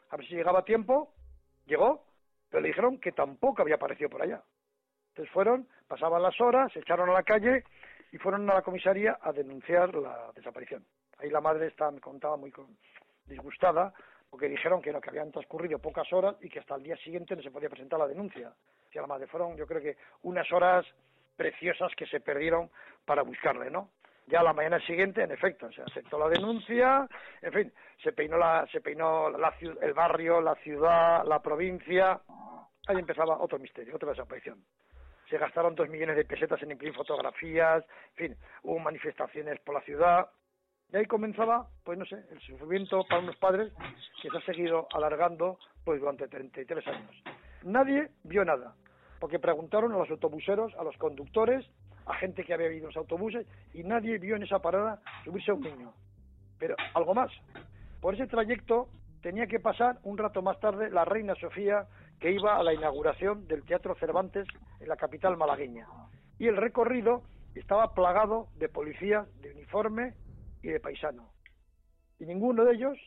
a ver si llegaba a tiempo, llegó, pero le dijeron que tampoco había aparecido por allá. Entonces fueron, pasaban las horas, se echaron a la calle y fueron a la comisaría a denunciar la desaparición. Ahí la madre está, me contaba muy disgustada, porque dijeron que no, que habían transcurrido pocas horas y que hasta el día siguiente no se podía presentar la denuncia. Decía la madre, fueron yo creo que unas horas preciosas que se perdieron para buscarle, ¿no? Ya a la mañana siguiente, en efecto, se aceptó la denuncia, en fin, se peinó la, se peinó la, el barrio, la ciudad, la provincia. Ahí empezaba otro misterio, otra desaparición. Se gastaron dos millones de pesetas en imprimir fotografías, en fin, hubo manifestaciones por la ciudad. Y ahí comenzaba, pues no sé, el sufrimiento para unos padres que se ha seguido alargando pues durante treinta y tres años. Nadie vio nada, porque preguntaron a los autobuseros, a los conductores, a gente que había vivido en los autobuses, y nadie vio en esa parada subirse a un niño. Pero algo más, por ese trayecto tenía que pasar un rato más tarde la reina Sofía, que iba a la inauguración del Teatro Cervantes en la capital malagueña. Y el recorrido estaba plagado de policías de uniforme y de paisano. Y ninguno de ellos,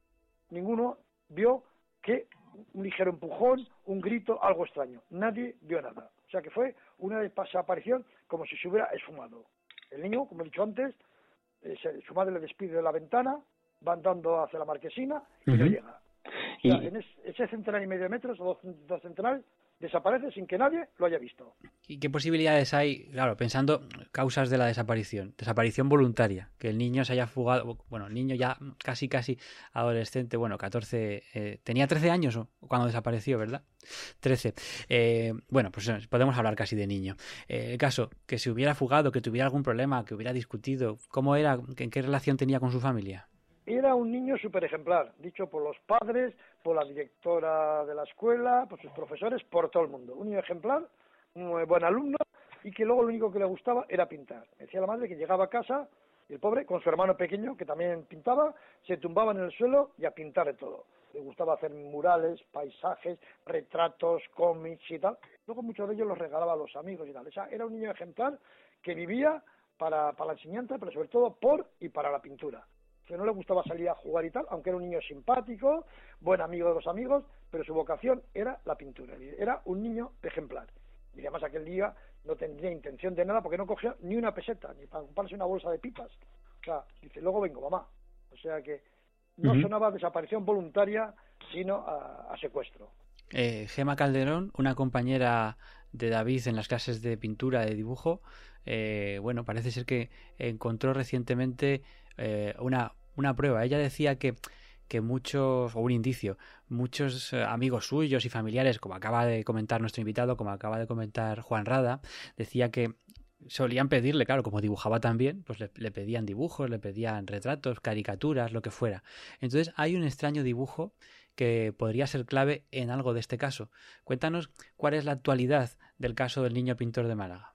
ninguno vio que un ligero empujón, un grito, algo extraño. Nadie vio nada. O sea que fue una desaparición como si se hubiera esfumado. El niño, como he dicho antes, eh, se, su madre le despide de la ventana, va andando hacia la marquesina y uh-huh. no llega. O sea, y... en es, ese centenar y medio de metros, o dos, dos centenares, desaparece sin que nadie lo haya visto. ¿Y qué posibilidades hay, claro, pensando causas de la desaparición? Desaparición voluntaria, que el niño se haya fugado, bueno, el niño ya casi casi adolescente, bueno, catorce, eh, tenía trece años cuando desapareció, ¿verdad? trece. Eh, bueno, pues podemos hablar casi de niño. Eh, el caso, que se hubiera fugado, que tuviera algún problema, que hubiera discutido, ¿cómo era, en qué relación tenía con su familia? Era un niño súper ejemplar, dicho por los padres, por la directora de la escuela, por sus profesores, por todo el mundo. Un niño ejemplar, un buen alumno, y que luego lo único que le gustaba era pintar. Decía la madre que llegaba a casa, y el pobre, con su hermano pequeño, que también pintaba, se tumbaba en el suelo y a pintar de todo. Le gustaba hacer murales, paisajes, retratos, cómics y tal. Luego muchos de ellos los regalaba a los amigos y tal. O sea, era un niño ejemplar que vivía para, para la enseñanza, pero sobre todo por y para la pintura. Que no le gustaba salir a jugar y tal, aunque era un niño simpático, buen amigo de los amigos, pero su vocación era la pintura. Era un niño ejemplar. Y además aquel día no tendría intención de nada porque no cogía ni una peseta, ni para comprarse una bolsa de pipas. O sea, dice, luego vengo, mamá. O sea que no uh-huh. sonaba a desaparición voluntaria, sino a, a secuestro. Eh, Gema Calderón, una compañera de David en las clases de pintura, de dibujo, eh, bueno, parece ser que encontró recientemente eh, una, una prueba. Ella decía que, que muchos, o un indicio, muchos eh, amigos suyos y familiares, como acaba de comentar nuestro invitado, como acaba de comentar Juan Rada, decía que solían pedirle, claro, como dibujaba también, pues le, le pedían dibujos, le pedían retratos, caricaturas, lo que fuera. Entonces hay un extraño dibujo que podría ser clave en algo de este caso. Cuéntanos cuál es la actualidad del caso del niño pintor de Málaga.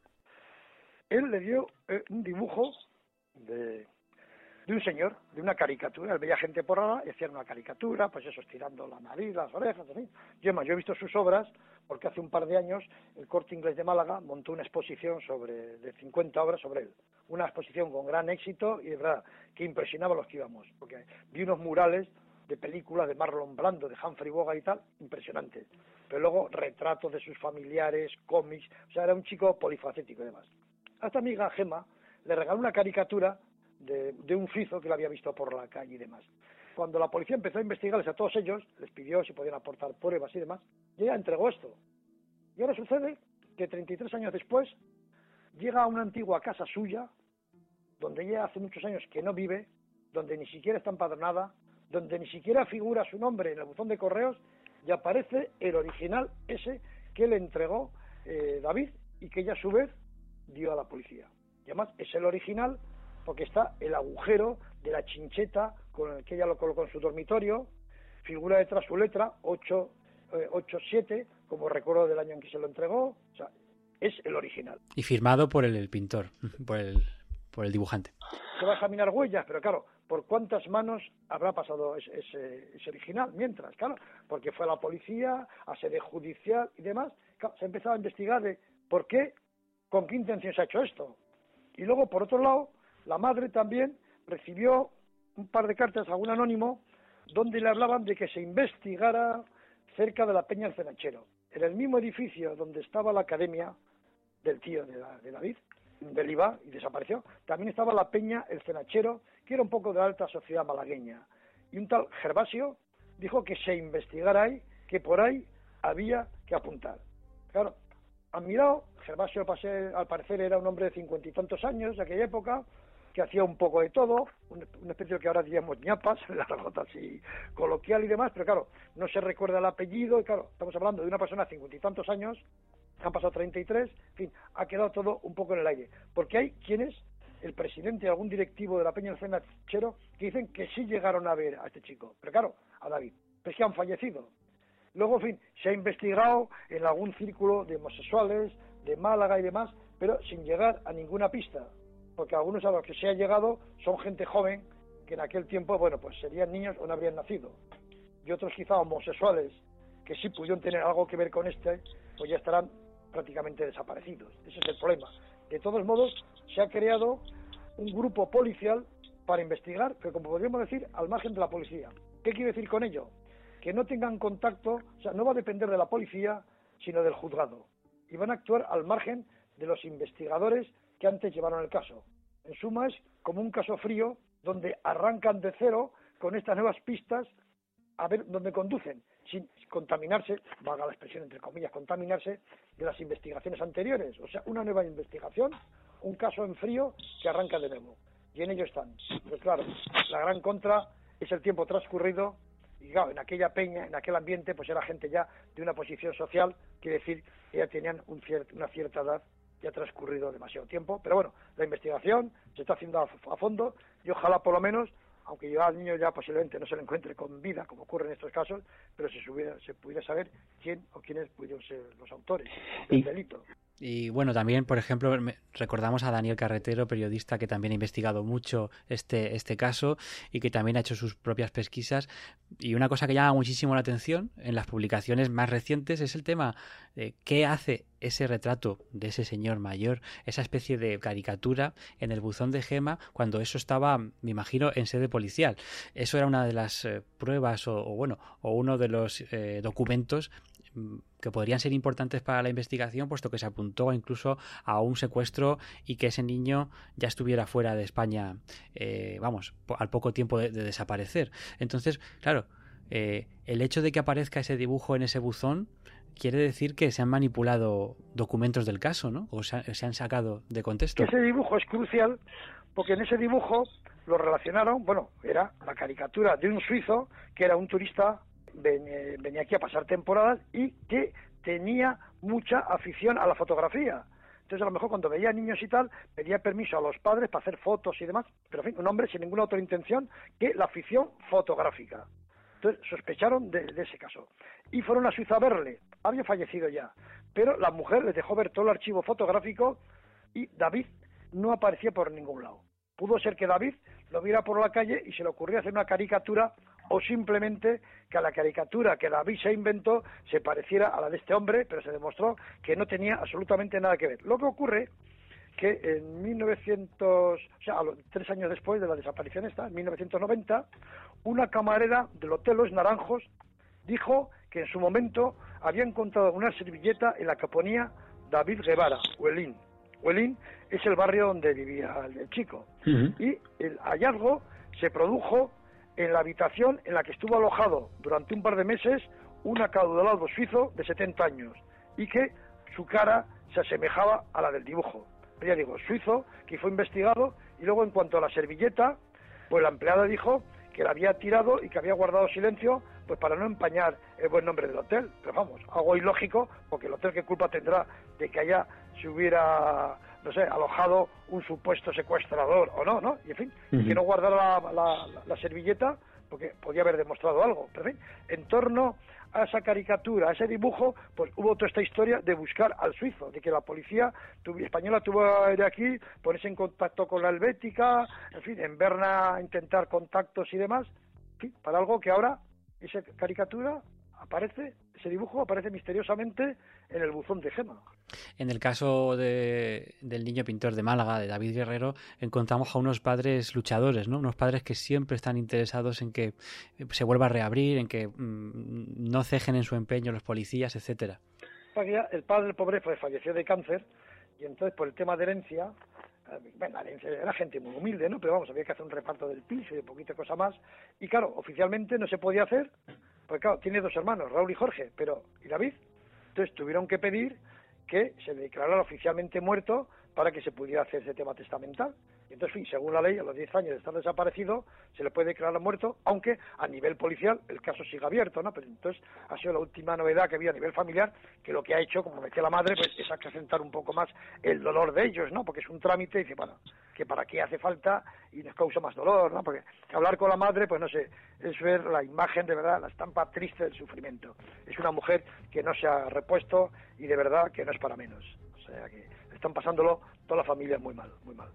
Él le dio eh, un dibujo de, de un señor, de una caricatura. Él veía gente por ahora y hacían una caricatura, pues eso, estirando la nariz, las orejas, en fin. Yo, más, yo he visto sus obras porque hace un par de años el Corte Inglés de Málaga montó una exposición sobre de cincuenta obras sobre él. Una exposición con gran éxito y de verdad que impresionaba a los que íbamos, porque vi unos murales de películas de Marlon Brando, de Humphrey Bogart y tal, impresionantes. Pero luego retratos de sus familiares, cómics, o sea, era un chico polifacético y demás. A esta amiga Gema le regaló una caricatura de, de un friso que la había visto por la calle y demás. Cuando la policía empezó a investigarles a todos ellos, les pidió si podían aportar pruebas y demás, y ella entregó esto. Y ahora sucede que treinta y tres años después llega a una antigua casa suya, donde ella hace muchos años que no vive, donde ni siquiera está empadronada, donde ni siquiera figura su nombre en el buzón de correos, y aparece el original ese que le entregó eh, David y que ella a su vez dio a la policía. Y además es el original porque está el agujero de la chincheta con el que ella lo colocó en su dormitorio, figura detrás su letra, ocho siete, como recuerdo del año en que se lo entregó, o sea, es el original. Y firmado por el, el pintor, por el, por el dibujante. Se va a examinar huellas, pero claro, ¿por cuántas manos habrá pasado ese, ese, ese original? Mientras, claro, porque fue a la policía, a sede judicial y demás, claro, se ha empezado a investigar de por qué, con qué intención se ha hecho esto. Y luego, por otro lado, la madre también recibió un par de cartas a un anónimo donde le hablaban de que se investigara cerca de la Peña El Cenachero, en el mismo edificio donde estaba la academia del tío de, la, de David, del I B A, y desapareció. También estaba la Peña El Cenachero, que era un poco de la alta sociedad malagueña. Y un tal Gervasio dijo que se investigara ahí, que por ahí había que apuntar. Claro, han mirado, Gervasio al parecer era un hombre de cincuenta y tantos años de aquella época, que hacía un poco de todo, una especie de que ahora diríamos ñapas, la rota así coloquial y demás, pero claro, no se recuerda el apellido, y claro, estamos hablando de una persona de cincuenta y tantos años, han pasado treinta y tres, en fin, ha quedado todo un poco en el aire, porque hay quienes, el presidente y algún directivo de la Peña del Cenachero, que dicen que sí llegaron a ver a este chico, pero claro, a David, pero es que han fallecido. Luego, en fin, se ha investigado en algún círculo de homosexuales, de Málaga y demás, pero sin llegar a ninguna pista, porque algunos a los que se ha llegado son gente joven, que en aquel tiempo, bueno, pues serían niños o no habrían nacido, y otros quizá homosexuales, que sí pudieron tener algo que ver con este, pues ya estarán prácticamente desaparecidos. Ese es el problema. De todos modos, se ha creado un grupo policial para investigar, pero como podríamos decir, al margen de la policía. ¿Qué quiere decir con ello? Que no tengan contacto, o sea, no va a depender de la policía, sino del juzgado. Y van a actuar al margen de los investigadores que antes llevaron el caso. En suma, es como un caso frío, donde arrancan de cero con estas nuevas pistas a ver dónde conducen, sin contaminarse, valga la expresión entre comillas, contaminarse de las investigaciones anteriores. O sea, una nueva investigación, un caso en frío que arranca de nuevo. Y en ello están. Pero claro, la gran contra es el tiempo transcurrido. Y claro, en aquella peña, en aquel ambiente, pues era gente ya de una posición social, quiere decir que ya tenían un ciert, una cierta edad, ya ha transcurrido demasiado tiempo. Pero bueno, la investigación se está haciendo a, a fondo y ojalá por lo menos, aunque ya al niño ya posiblemente no se lo encuentre con vida, como ocurre en estos casos, pero se, subiera, se pudiera saber quién o quiénes pudieron ser los autores del delito. Y bueno, también, por ejemplo, recordamos a Daniel Carretero, periodista que también ha investigado mucho este, este caso y que también ha hecho sus propias pesquisas. Y una cosa que llama muchísimo la atención en las publicaciones más recientes es el tema de qué hace ese retrato de ese señor mayor, esa especie de caricatura en el buzón de Gema, cuando eso estaba, me imagino, en sede policial. Eso era una de las eh, pruebas o, o, bueno, o uno de los eh, documentos que podrían ser importantes para la investigación, puesto que se apuntó incluso a un secuestro y que ese niño ya estuviera fuera de España, eh, vamos, al poco tiempo de, de desaparecer. Entonces, claro, eh, el hecho de que aparezca ese dibujo en ese buzón quiere decir que se han manipulado documentos del caso, ¿no? O se, se han sacado de contexto. Ese dibujo es crucial porque en ese dibujo lo relacionaron, bueno, era la caricatura de un suizo que era un turista, venía aquí a pasar temporadas y que tenía mucha afición a la fotografía. Entonces a lo mejor cuando veía niños y tal, pedía permiso a los padres para hacer fotos y demás, pero en fin, un hombre sin ninguna otra intención que la afición fotográfica. Entonces sospecharon de, de ese caso y fueron a Suiza a verle. Había fallecido ya, pero la mujer les dejó ver todo el archivo fotográfico y David no aparecía por ningún lado. Pudo ser que David lo viera por la calle y se le ocurrió hacer una caricatura, o simplemente que a la caricatura que David se inventó se pareciera a la de este hombre, pero se demostró que no tenía absolutamente nada que ver. Lo que ocurre que en mil novecientos, o sea, a los, tres años después de la desaparición esta, en mil novecientos noventa, una camarera del Hotel Los Naranjos dijo que en su momento había encontrado una servilleta en la que ponía David Guevara, Huelín. Huelín es el barrio donde vivía el, el chico. Uh-huh. Y el hallazgo se produjo en la habitación en la que estuvo alojado durante un par de meses un acaudalado suizo de setenta años y que su cara se asemejaba a la del dibujo. Pero ya digo, suizo, que fue investigado, y luego en cuanto a la servilleta, pues la empleada dijo que la había tirado y que había guardado silencio pues para no empañar el buen nombre del hotel. Pero vamos, algo ilógico, porque el hotel qué culpa tendrá de que allá se hubiera, no sé, alojado un supuesto secuestrador o no, ¿no? Y en fin, uh-huh. que no guardara la, la, la, la servilleta porque podía haber demostrado algo. Pero en fin, en torno a esa caricatura, a ese dibujo, pues hubo toda esta historia de buscar al suizo, de que la policía tuvo, española tuvo de aquí, ponerse en contacto con la Helvética, en fin, en Berna intentar contactos y demás, en fin, para algo que ahora, esa caricatura aparece, ese dibujo aparece misteriosamente en el buzón de Gema. En el caso de, del niño pintor de Málaga, de David Guerrero, encontramos a unos padres luchadores, ¿no? Unos padres que siempre están interesados en que se vuelva a reabrir, en que mmm, no cejen en su empeño los policías, etcétera. El padre del pobre pues, falleció de cáncer y entonces por el tema de herencia, eh, bueno, la herencia era gente muy humilde, ¿no? Pero vamos, había que hacer un reparto del piso y de poquita cosa más. Y claro, oficialmente no se podía hacer, porque claro, tiene dos hermanos, Raúl y Jorge, pero ¿y David? Entonces tuvieron que pedir que se declarara oficialmente muerto para que se pudiera hacer ese tema testamental. Y entonces, en fin, según la ley, a los diez años de estar desaparecido, se le puede declarar muerto, aunque a nivel policial el caso siga abierto, ¿no? Pero entonces ha sido la última novedad que había a nivel familiar, que lo que ha hecho, como decía la madre, pues es acrecentar un poco más el dolor de ellos, ¿no? Porque es un trámite, y dice, bueno, que para qué hace falta y nos causa más dolor, ¿no? Porque hablar con la madre, pues no sé, es ver la imagen, de verdad, la estampa triste del sufrimiento. Es una mujer que no se ha repuesto y de verdad que no es para menos. O sea, que están pasándolo toda la familia muy mal, muy mal.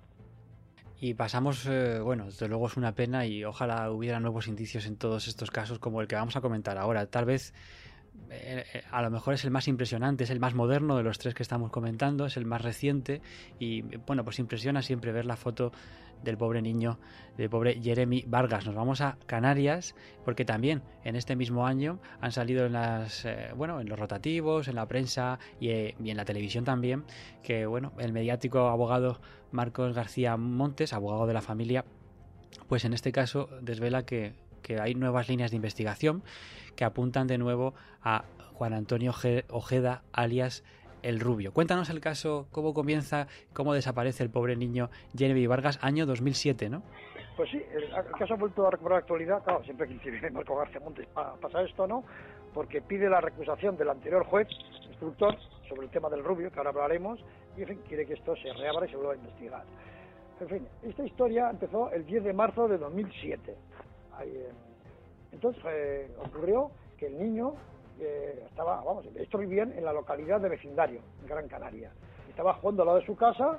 Y pasamos, eh, bueno, desde luego es una pena y ojalá hubiera nuevos indicios en todos estos casos como el que vamos a comentar ahora. Tal vez eh, a lo mejor es el más impresionante, es el más moderno de los tres que estamos comentando, es el más reciente y bueno, pues impresiona siempre ver la foto del pobre niño, del pobre Jeremy Vargas. Nos vamos a Canarias porque también en este mismo año han salido en las eh, bueno, en los rotativos, en la prensa y, eh, y en la televisión también, que bueno, el mediático abogado Marcos García Montes, abogado de la familia, pues en este caso desvela que, que hay nuevas líneas de investigación que apuntan de nuevo a Juan Antonio Ojeda, alias El Rubio. Cuéntanos el caso, cómo comienza, cómo desaparece el pobre niño Jeremy Vargas, año dos mil siete, ¿no? Pues sí, el, el caso ha vuelto a recobrar actualidad, claro, siempre que interviene Marco García Montes pasa esto, ¿no? Porque pide la recusación del anterior juez, instructor, sobre el tema del Rubio, que ahora hablaremos, y en fin, quiere que esto se reabra y se vuelva a investigar. En fin, esta historia empezó el diez de marzo de dos mil siete. Ahí, eh, entonces eh, ocurrió que el niño eh, estaba, vamos, estos vivían en la localidad de Vecindario, en Gran Canaria. Estaba jugando al lado de su casa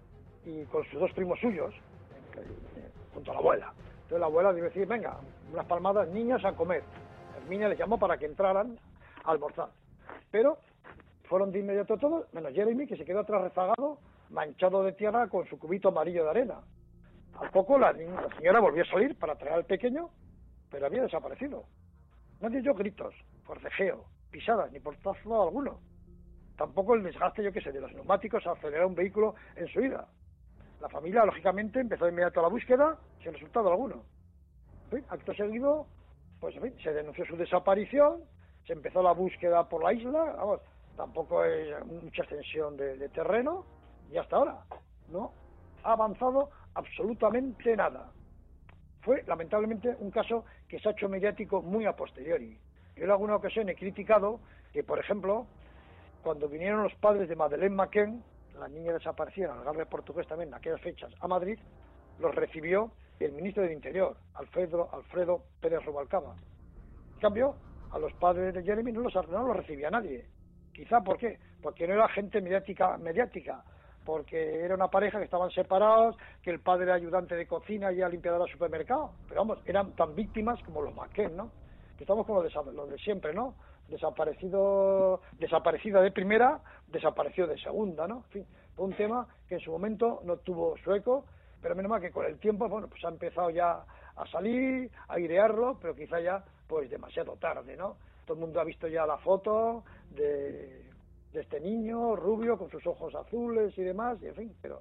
y con sus dos primos suyos, eh, junto a la abuela. Entonces la abuela le decía, venga, unas palmadas, niñas, a comer. Herminia les llamó para que entraran a almorzar. Pero fueron de inmediato todos, menos Jeremy, que se quedó atrás rezagado, manchado de tierra con su cubito amarillo de arena. Al poco la, la señora volvió a salir para traer al pequeño, pero había desaparecido. Nadie oyó gritos, forcejeo, pisadas, ni portazo alguno. Tampoco el desgaste, yo qué sé, de los neumáticos a acelerar un vehículo en su ida. La familia, lógicamente, empezó de inmediato la búsqueda, sin resultado alguno. En fin, acto seguido, pues en fin, se denunció su desaparición, se empezó la búsqueda por la isla, vamos, tampoco es mucha extensión de, de terreno, y hasta ahora no ha avanzado absolutamente nada. Fue, lamentablemente, un caso que se ha hecho mediático muy a posteriori. Yo en alguna ocasión he criticado que, por ejemplo, cuando vinieron los padres de Madeleine McCann, la niña desaparecida en Algarve portugués también en aquellas fechas, a Madrid, los recibió el ministro del Interior, Alfredo, Alfredo Pérez Rubalcaba. En cambio, a los padres de Jeremy no los, no los recibía nadie. Quizá, ¿por qué? Porque no era gente mediática, mediática, porque era una pareja que estaban separados, que el padre era ayudante de cocina y era limpiador del supermercado. Pero vamos, eran tan víctimas como los McCann, ¿no? Estamos con lo de, lo de siempre, ¿no? Desaparecido, desaparecida de primera, desapareció de segunda, ¿no? En fin, fue un tema que en su momento no tuvo su eco, pero menos mal que con el tiempo, bueno, pues ha empezado ya a salir, a airearlo, pero quizá ya, pues demasiado tarde, ¿no? Todo el mundo ha visto ya la foto de, de este niño rubio con sus ojos azules y demás, y en fin, pero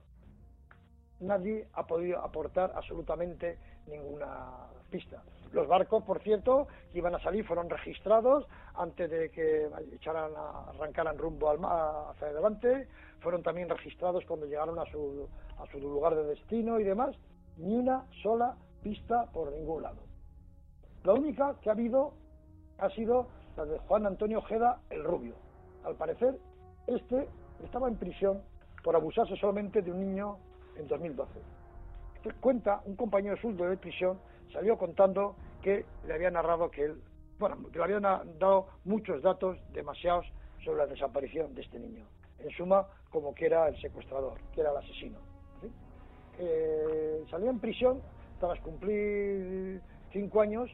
nadie ha podido aportar absolutamente ninguna pista. Los barcos, por cierto, que iban a salir fueron registrados antes de que echaran a, arrancaran rumbo al mar, hacia adelante, fueron también registrados cuando llegaron a su, a su lugar de destino y demás, ni una sola pista por ningún lado. La única que ha habido ha sido la de Juan Antonio Ojeda, el Rubio. Al parecer, este estaba en prisión por abusar sexualmente de un niño en dos mil doce. Cuenta un compañero suyo de prisión, salió contando que le había narrado que él, bueno, que le habían dado muchos datos, demasiados, sobre la desaparición de este niño. En suma, como que era el secuestrador, que era el asesino. ¿Sí? Eh, salió en prisión tras cumplir cinco años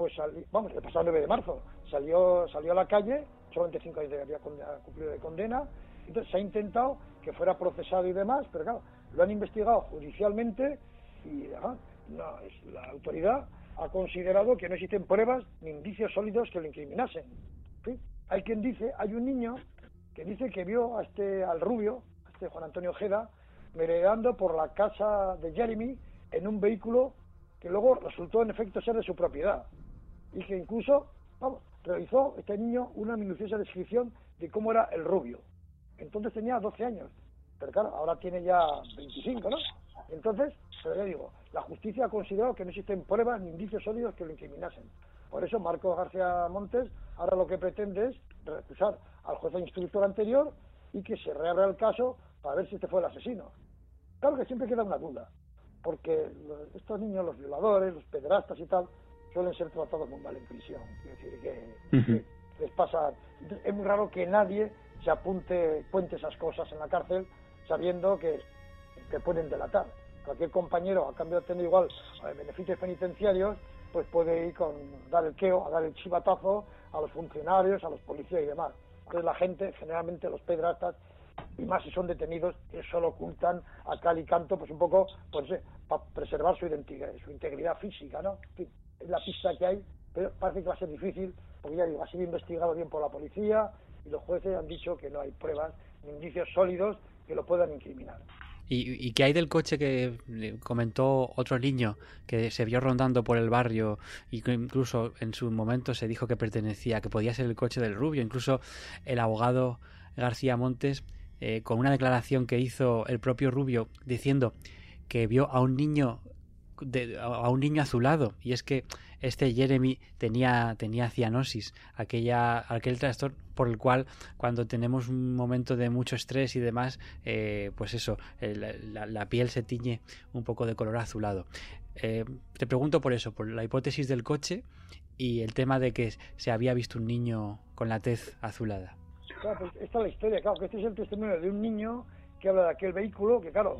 pues sali, vamos, el pasado nueve de marzo, salió salió a la calle, solamente cinco años había cumplido de condena, entonces se ha intentado que fuera procesado y demás, pero claro, lo han investigado judicialmente y ajá, no, es, la autoridad ha considerado que no existen pruebas ni indicios sólidos que lo incriminasen. ¿Sí? Hay quien dice, hay un niño que dice que vio a este, al rubio, a este Juan Antonio Ojeda, merodeando por la casa de Jeremy en un vehículo que luego resultó en efecto ser de su propiedad, y que incluso, vamos, realizó este niño una minuciosa descripción de cómo era el rubio. Entonces tenía doce años, pero claro, ahora tiene ya veinticinco, ¿no? Entonces, pero ya digo, la justicia ha considerado que no existen pruebas ni indicios sólidos que lo incriminasen. Por eso Marcos García Montes ahora lo que pretende es recusar al juez instructor anterior y que se reabra el caso para ver si este fue el asesino. Claro que siempre queda una duda, porque estos niños, los violadores, los pederastas y tal, suelen ser tratados muy mal en prisión. Es decir, que, uh-huh. que les pasa... Es muy raro que nadie se apunte, cuente esas cosas en la cárcel, sabiendo que, que pueden delatar. Cualquier compañero, a cambio de tener igual eh, beneficios penitenciarios, pues puede ir con dar el queo, a dar el chivatazo a los funcionarios, a los policías y demás. Entonces la gente, generalmente los pederastas, y más si son detenidos, eso lo ocultan a cal y canto, pues un poco, pues eh, para preservar su identidad, su integridad física, ¿no? En fin, es la pista que hay, pero parece que va a ser difícil, porque ya digo, ha sido investigado bien por la policía, y los jueces han dicho que no hay pruebas ni indicios sólidos que lo puedan incriminar. ¿Y, y qué hay del coche que comentó otro niño que se vio rondando por el barrio y que incluso en su momento se dijo que pertenecía, que podía ser el coche del rubio? Incluso el abogado García Montes, eh, con una declaración que hizo el propio rubio diciendo que vio a un niño de, a un niño azulado, y es que este Jeremy tenía tenía cianosis, aquella aquel trastorno por el cual cuando tenemos un momento de mucho estrés y demás, eh, pues eso, la, la, la piel se tiñe un poco de color azulado. Eh, te pregunto por eso, por la hipótesis del coche y el tema de que se había visto un niño con la tez azulada. Claro, pues esta es la historia, claro, que este es el testimonio de un niño que habla de aquel vehículo, que claro,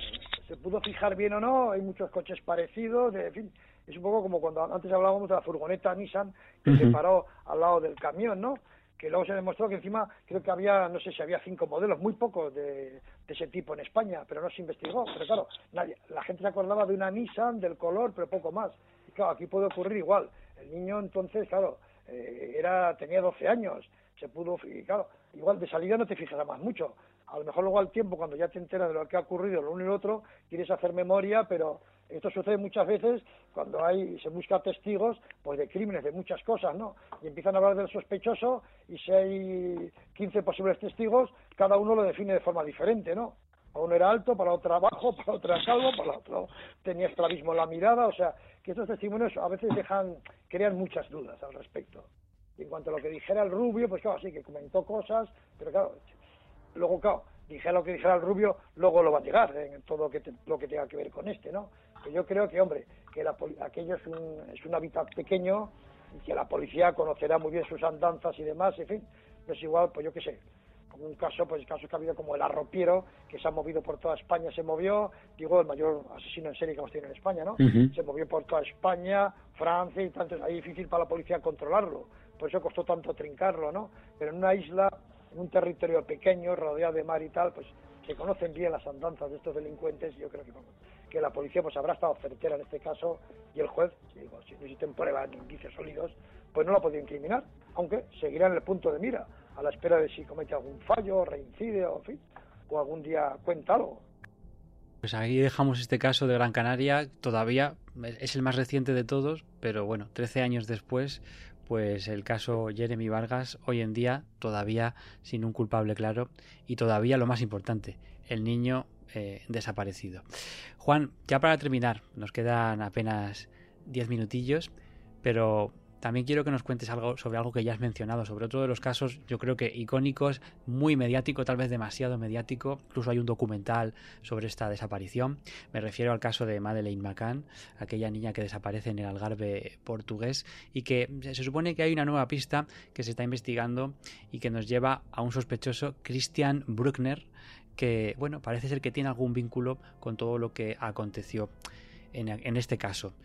se pudo fijar bien o no, hay muchos coches parecidos, de, en fin, es un poco como cuando antes hablábamos de la furgoneta Nissan que uh-huh. se paró al lado del camión, ¿no? Que luego se demostró que encima creo que había, no sé si había cinco modelos, muy pocos de, de ese tipo en España, pero no se investigó. Pero claro, nadie, la gente se acordaba de una Nissan, del color, pero poco más. Y claro, aquí puede ocurrir igual. El niño entonces, claro, eh, era tenía doce años, se pudo, y claro, igual de salida no te fijarás más mucho. A lo mejor luego al tiempo, cuando ya te enteras de lo que ha ocurrido lo uno y lo otro, quieres hacer memoria, pero esto sucede muchas veces cuando hay se busca testigos pues de crímenes, de muchas cosas, ¿no? Y empiezan a hablar del sospechoso, y si hay quince posibles testigos, cada uno lo define de forma diferente, ¿no? Para uno era alto, para otro bajo, para otro era calvo, para otro tenía estrabismo en la mirada, o sea, que estos testimonios a veces dejan, crean muchas dudas al respecto. Y en cuanto a lo que dijera el rubio, pues claro, sí que comentó cosas, pero claro, luego claro, dijera lo que dijera el rubio, luego lo va a llegar en todo lo que, te, lo que tenga que ver con este, ¿no? Que yo creo que, hombre, que la, aquello es un, es un hábitat pequeño y que la policía conocerá muy bien sus andanzas y demás, en fin, no es igual, pues yo qué sé, como un caso, pues casos que ha habido como el arropiero, que se ha movido por toda España, se movió, digo, el mayor asesino en serie que hemos tenido en España, ¿no? Uh-huh. Se movió por toda España, Francia y tanto, es difícil para la policía controlarlo, por eso costó tanto trincarlo, ¿no? Pero en una isla, en un territorio pequeño, rodeado de mar y tal, pues se conocen bien las andanzas de estos delincuentes, y yo creo que, bueno, que la policía pues habrá estado certera en este caso, y el juez, si, digo, si no existen pruebas ni indicios sólidos, pues no la ha podido incriminar, aunque seguirá en el punto de mira, a la espera de si comete algún fallo, reincide, o en fin, o algún día cuenta algo. Pues ahí dejamos este caso de Gran Canaria, todavía es el más reciente de todos, pero bueno, trece años después, pues el caso Jeremy Vargas, hoy en día todavía sin un culpable claro, y todavía lo más importante, el niño eh, desaparecido. Juan, ya para terminar, nos quedan apenas diez minutillos, pero también quiero que nos cuentes algo sobre algo que ya has mencionado, sobre otro de los casos, yo creo que icónicos, muy mediático, tal vez demasiado mediático. Incluso hay un documental sobre esta desaparición. Me refiero al caso de Madeleine McCann, aquella niña que desaparece en el Algarve portugués, y que se supone que hay una nueva pista que se está investigando y que nos lleva a un sospechoso, Christian Bruckner, que, bueno, parece ser que tiene algún vínculo con todo lo que aconteció en, en este caso.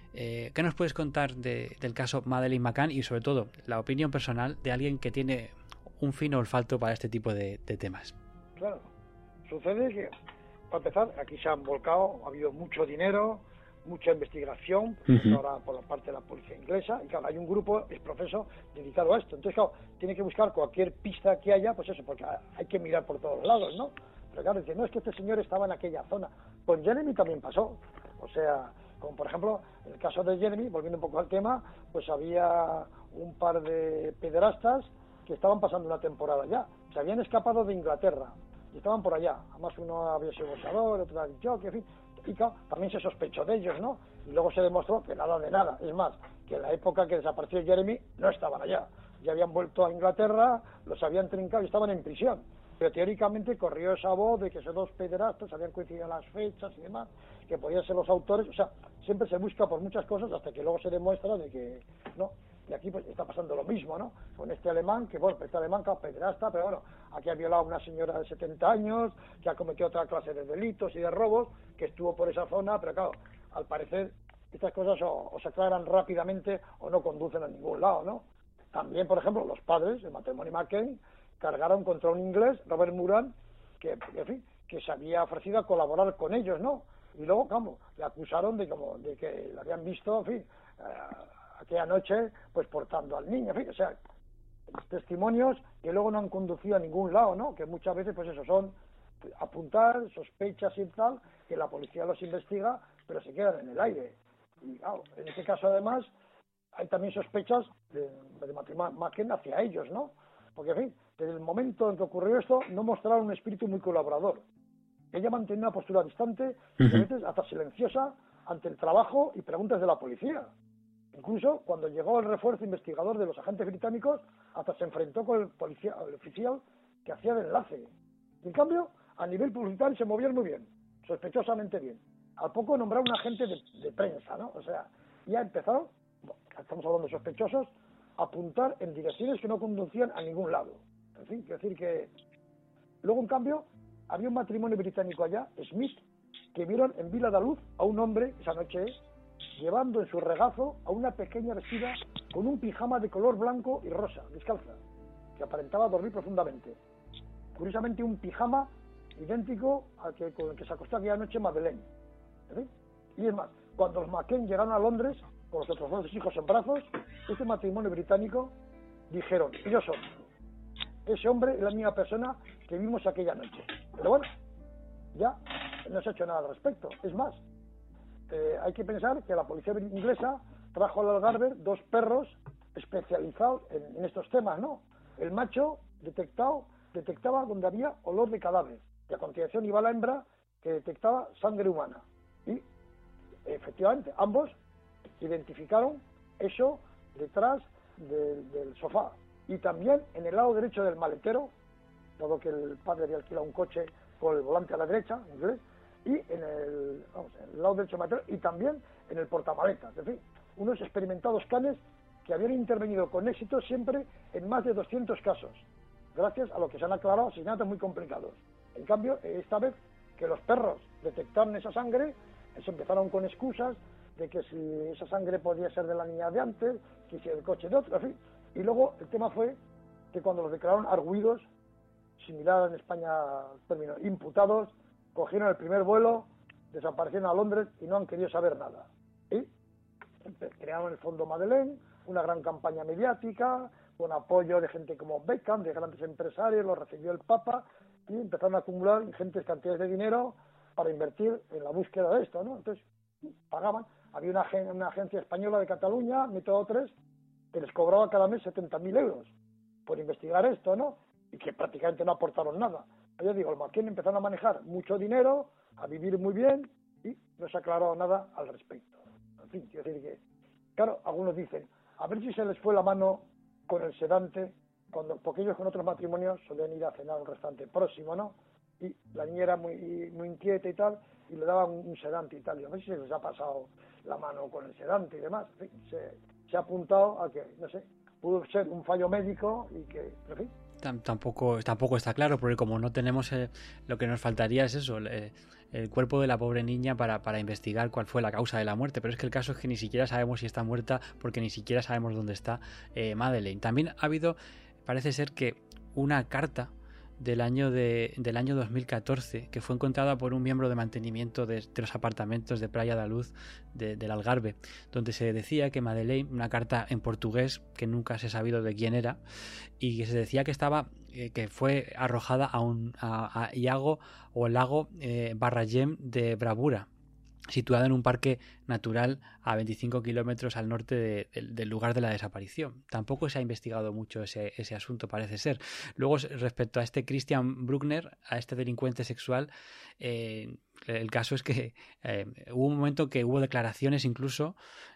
Eh, ¿Qué nos puedes contar de, del caso Madeleine McCann y sobre todo la opinión personal de alguien que tiene un fino olfato para este tipo de, de temas? Claro, sucede que, para empezar, aquí se han volcado, ha habido mucho dinero, mucha investigación, uh-huh. ahora por la parte de la policía inglesa, y claro, hay un grupo, es profeso, dedicado a esto. Entonces, claro, tiene que buscar cualquier pista que haya, pues eso, porque hay que mirar por todos lados, ¿no? Pero claro, dice, no, es que este señor estaba en aquella zona. Con Jeremy también pasó, o sea, como por ejemplo, en el caso de Jeremy, volviendo un poco al tema, pues había un par de pederastas que estaban pasando una temporada ya, se habían escapado de Inglaterra, y estaban por allá, además uno había sido boxeador, otro era jockey, en fin, y claro, también se sospechó de ellos, ¿no? Y luego se demostró que nada de nada, es más, que en la época que desapareció Jeremy no estaban allá, ya habían vuelto a Inglaterra, los habían trincado y estaban en prisión, pero teóricamente corrió esa voz de que esos dos pederastas habían coincidido en las fechas y demás, que podían ser los autores, o sea, siempre se busca por muchas cosas hasta que luego se demuestra de que no. Y aquí pues está pasando lo mismo, ¿no? Con este alemán, que bueno, este alemán que es pederasta, pero bueno, aquí ha violado a una señora de setenta años, que ha cometido otra clase de delitos y de robos, que estuvo por esa zona, pero claro, al parecer estas cosas o, o se aclaran rápidamente o no conducen a ningún lado, ¿no? También, por ejemplo, los padres, el matrimonio McCain, cargaron contra un inglés, Robert Moran, que, en fin, que se había ofrecido a colaborar con ellos, ¿no? Y luego, ¿cómo? Le acusaron de, como, de que le habían visto, en fin, eh, aquella noche, pues portando al niño, en fin, o sea, testimonios que luego no han conducido a ningún lado, ¿no? Que muchas veces, pues eso, son apuntar, sospechas y tal, que la policía los investiga, pero se quedan en el aire. Y claro, en este caso, además, hay también sospechas de, de matrimonio McCain hacia ellos, ¿no? Porque, en fin, desde el momento en que ocurrió esto, no mostraron un espíritu muy colaborador. Ella mantenía una postura distante, uh-huh. y a veces hasta silenciosa, ante el trabajo y preguntas de la policía. Incluso cuando llegó el refuerzo investigador de los agentes británicos, hasta se enfrentó con el, policía, el oficial que hacía de enlace. Y en cambio, a nivel publicitario se movían muy bien, sospechosamente bien. Al poco nombraron un agente de, de prensa, ¿no? O sea, ya empezaron, bueno, estamos hablando de sospechosos, a apuntar en direcciones que no conducían a ningún lado. En fin, quiero decir que... Luego, en cambio, había un matrimonio británico allá, Smith, que vieron en Vila da Luz a un hombre, esa noche, llevando en su regazo a una pequeña vestida con un pijama de color blanco y rosa, descalza, que aparentaba dormir profundamente. Curiosamente, un pijama idéntico al que, con el que se acostó aquella noche Madeleine. ¿Sí? Y es más, cuando los McCain llegaron a Londres, con los otros dos hijos en brazos, este matrimonio británico dijeron, ellos son, ese hombre es la misma persona que vimos aquella noche. Pero bueno, ya no se ha hecho nada al respecto. Es más, eh, hay que pensar que la policía inglesa trajo al Algarve dos perros especializados en, en estos temas, ¿no? El macho detectado, detectaba donde había olor de cadáver, y a continuación iba la hembra que detectaba sangre humana. Y efectivamente, ambos identificaron eso detrás de, del sofá. Y también en el lado derecho del maletero, dado que el padre había alquilado un coche con el volante a la derecha, inglés, y en el, vamos, en el lado derecho del maletero, y también en el portamaletas. En fin, unos experimentados canes que habían intervenido con éxito siempre en más de doscientos casos, gracias a lo que se han aclarado asesinatos muy complicados. En cambio, esta vez que los perros detectaron esa sangre, se empezaron con excusas de que si esa sangre podía ser de la niña de antes, que si el coche de otro, en fin. Y luego el tema fue que cuando los declararon arguidos, similar en España al término imputados, cogieron el primer vuelo, desaparecieron a Londres y no han querido saber nada. Y crearon el Fondo Madeleine, una gran campaña mediática, con apoyo de gente como Beckham, de grandes empresarios, lo recibió el Papa, y empezaron a acumular ingentes cantidades de dinero para invertir en la búsqueda de esto, ¿no? Entonces, pagaban. Había una, una agencia española de Cataluña, Método tres, que les cobraba cada mes setenta mil euros por investigar esto, ¿no? Y que prácticamente no aportaron nada. Yo digo, el McCain empezaron a manejar mucho dinero, a vivir muy bien, y no se aclaró nada al respecto. En fin, quiero decir que, claro, algunos dicen, a ver si se les fue la mano con el sedante, cuando, porque ellos con otros matrimonios solían ir a cenar a un restaurante próximo, ¿no? Y la niña era muy, muy inquieta y tal, y le daban un, un sedante y tal, y a ver si se les ha pasado la mano con el sedante y demás. En fin, se, se ha apuntado a que, no sé, pudo ser un fallo médico y que, en fin. tampoco, tampoco está claro, porque como no tenemos, eh, lo que nos faltaría es eso, eh, el cuerpo de la pobre niña para, para investigar cuál fue la causa de la muerte. Pero es que el caso es que ni siquiera sabemos si está muerta, porque ni siquiera sabemos dónde está eh, Madeleine. También ha habido, parece ser que una carta del año de, del año dos mil catorce que fue encontrada por un miembro de mantenimiento de, de los apartamentos de Praia da Luz de, del Algarve, donde se decía que Madeleine, una carta en portugués que nunca se ha sabido de quién era, y que se decía que estaba eh, que fue arrojada a un a, a Iago o el lago eh, Barragem de Bravura, situado en un parque natural a veinticinco kilómetros al norte de, de, del lugar de la desaparición. Tampoco se ha investigado mucho ese, ese asunto, parece ser. Luego, respecto a este Christian Bruckner, a este delincuente sexual, eh, el caso es que eh, hubo un momento que hubo declaraciones incluso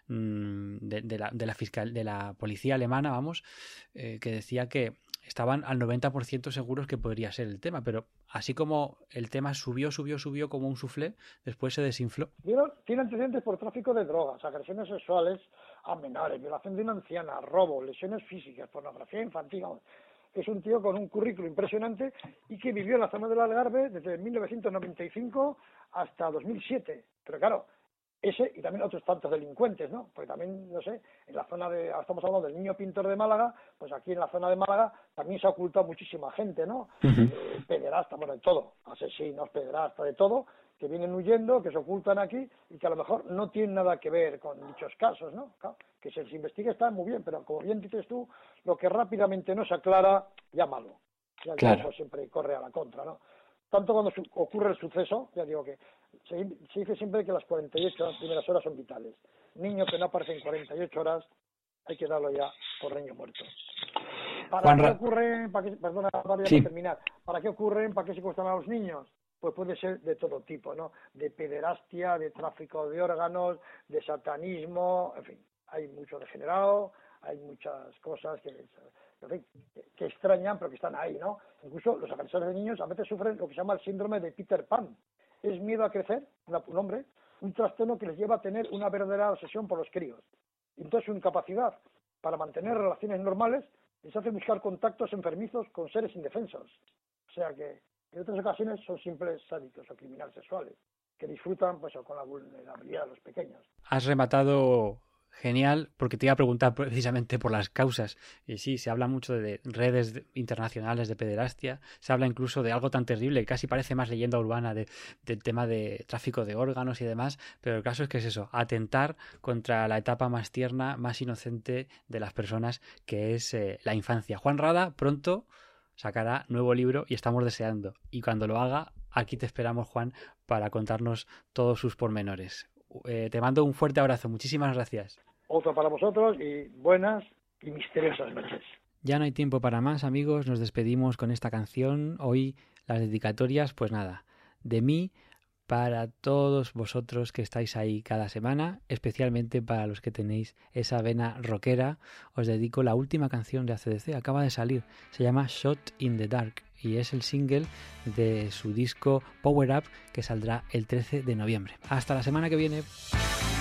mmm, de, de, la, de, la fiscal, de la policía alemana, vamos, eh, que decía que estaban al noventa por ciento seguros que podría ser el tema, pero así como el tema subió, subió, subió como un soufflé, después se desinfló. Tiene antecedentes por tráfico de drogas, agresiones sexuales a menores, violación de una anciana, robo, lesiones físicas, pornografía infantil. Es un tío con un currículo impresionante y que vivió en la zona del Algarve desde mil novecientos noventa y cinco hasta dos mil siete. Pero claro, ese y también otros tantos delincuentes, ¿no? Porque también, no sé, en la zona de, estamos hablando del Niño Pintor de Málaga, pues aquí en la zona de Málaga también se ha ocultado muchísima gente, ¿no? Uh-huh. Eh, pederasta, bueno, de todo, asesinos, pederasta, de todo, que vienen huyendo, que se ocultan aquí y que a lo mejor no tienen nada que ver con dichos casos, ¿no? Claro, que se les investigue está muy bien, pero como bien dices tú, lo que rápidamente no se aclara, ya malo. Ya claro. El tiempo siempre corre a la contra, ¿no? Tanto cuando su- ocurre el suceso, ya digo que se, se dice siempre que las cuarenta y ocho primeras horas son vitales. Niño que no aparece en cuarenta y ocho horas, hay que darlo ya por niño muerto. ¿Para Juanra... qué ocurren? Para qué, perdona, para sí. terminar. ¿Para qué ocurren? ¿Para qué secuestran a los niños? Pues puede ser de todo tipo, ¿no? De pederastia, de tráfico de órganos, de satanismo, en fin, hay mucho degenerado, hay muchas cosas que, en fin, que extrañan, pero que están ahí, ¿no? Incluso los agresores de niños a veces sufren lo que se llama el síndrome de Peter Pan. Es miedo a crecer, un hombre, un trastorno que les lleva a tener una verdadera obsesión por los críos. Y entonces su incapacidad para mantener relaciones normales les hace buscar contactos enfermizos con seres indefensos. O sea que en otras ocasiones son simples sádicos o criminales sexuales que disfrutan pues con la vulnerabilidad de los pequeños. Has rematado genial, porque te iba a preguntar precisamente por las causas. Y sí, se habla mucho de redes internacionales de pederastia, se habla incluso de algo tan terrible que casi parece más leyenda urbana de, del tema de tráfico de órganos y demás, pero el caso es que es eso, atentar contra la etapa más tierna, más inocente de las personas, que es eh, la infancia. Juan Rada pronto sacará nuevo libro y estamos deseando. Y cuando lo haga, aquí te esperamos, Juan, para contarnos todos sus pormenores. Eh, te mando un fuerte abrazo. Muchísimas gracias. Otro para vosotros y buenas y misteriosas noches. Ya no hay tiempo para más, amigos. Nos despedimos con esta canción. Hoy las dedicatorias, pues nada, de mí para todos vosotros que estáis ahí cada semana, especialmente para los que tenéis esa vena rockera. Os dedico la última canción de A C D C, acaba de salir, se llama Shot in the Dark y es el single de su disco Power Up que saldrá el trece de noviembre. Hasta la semana que viene.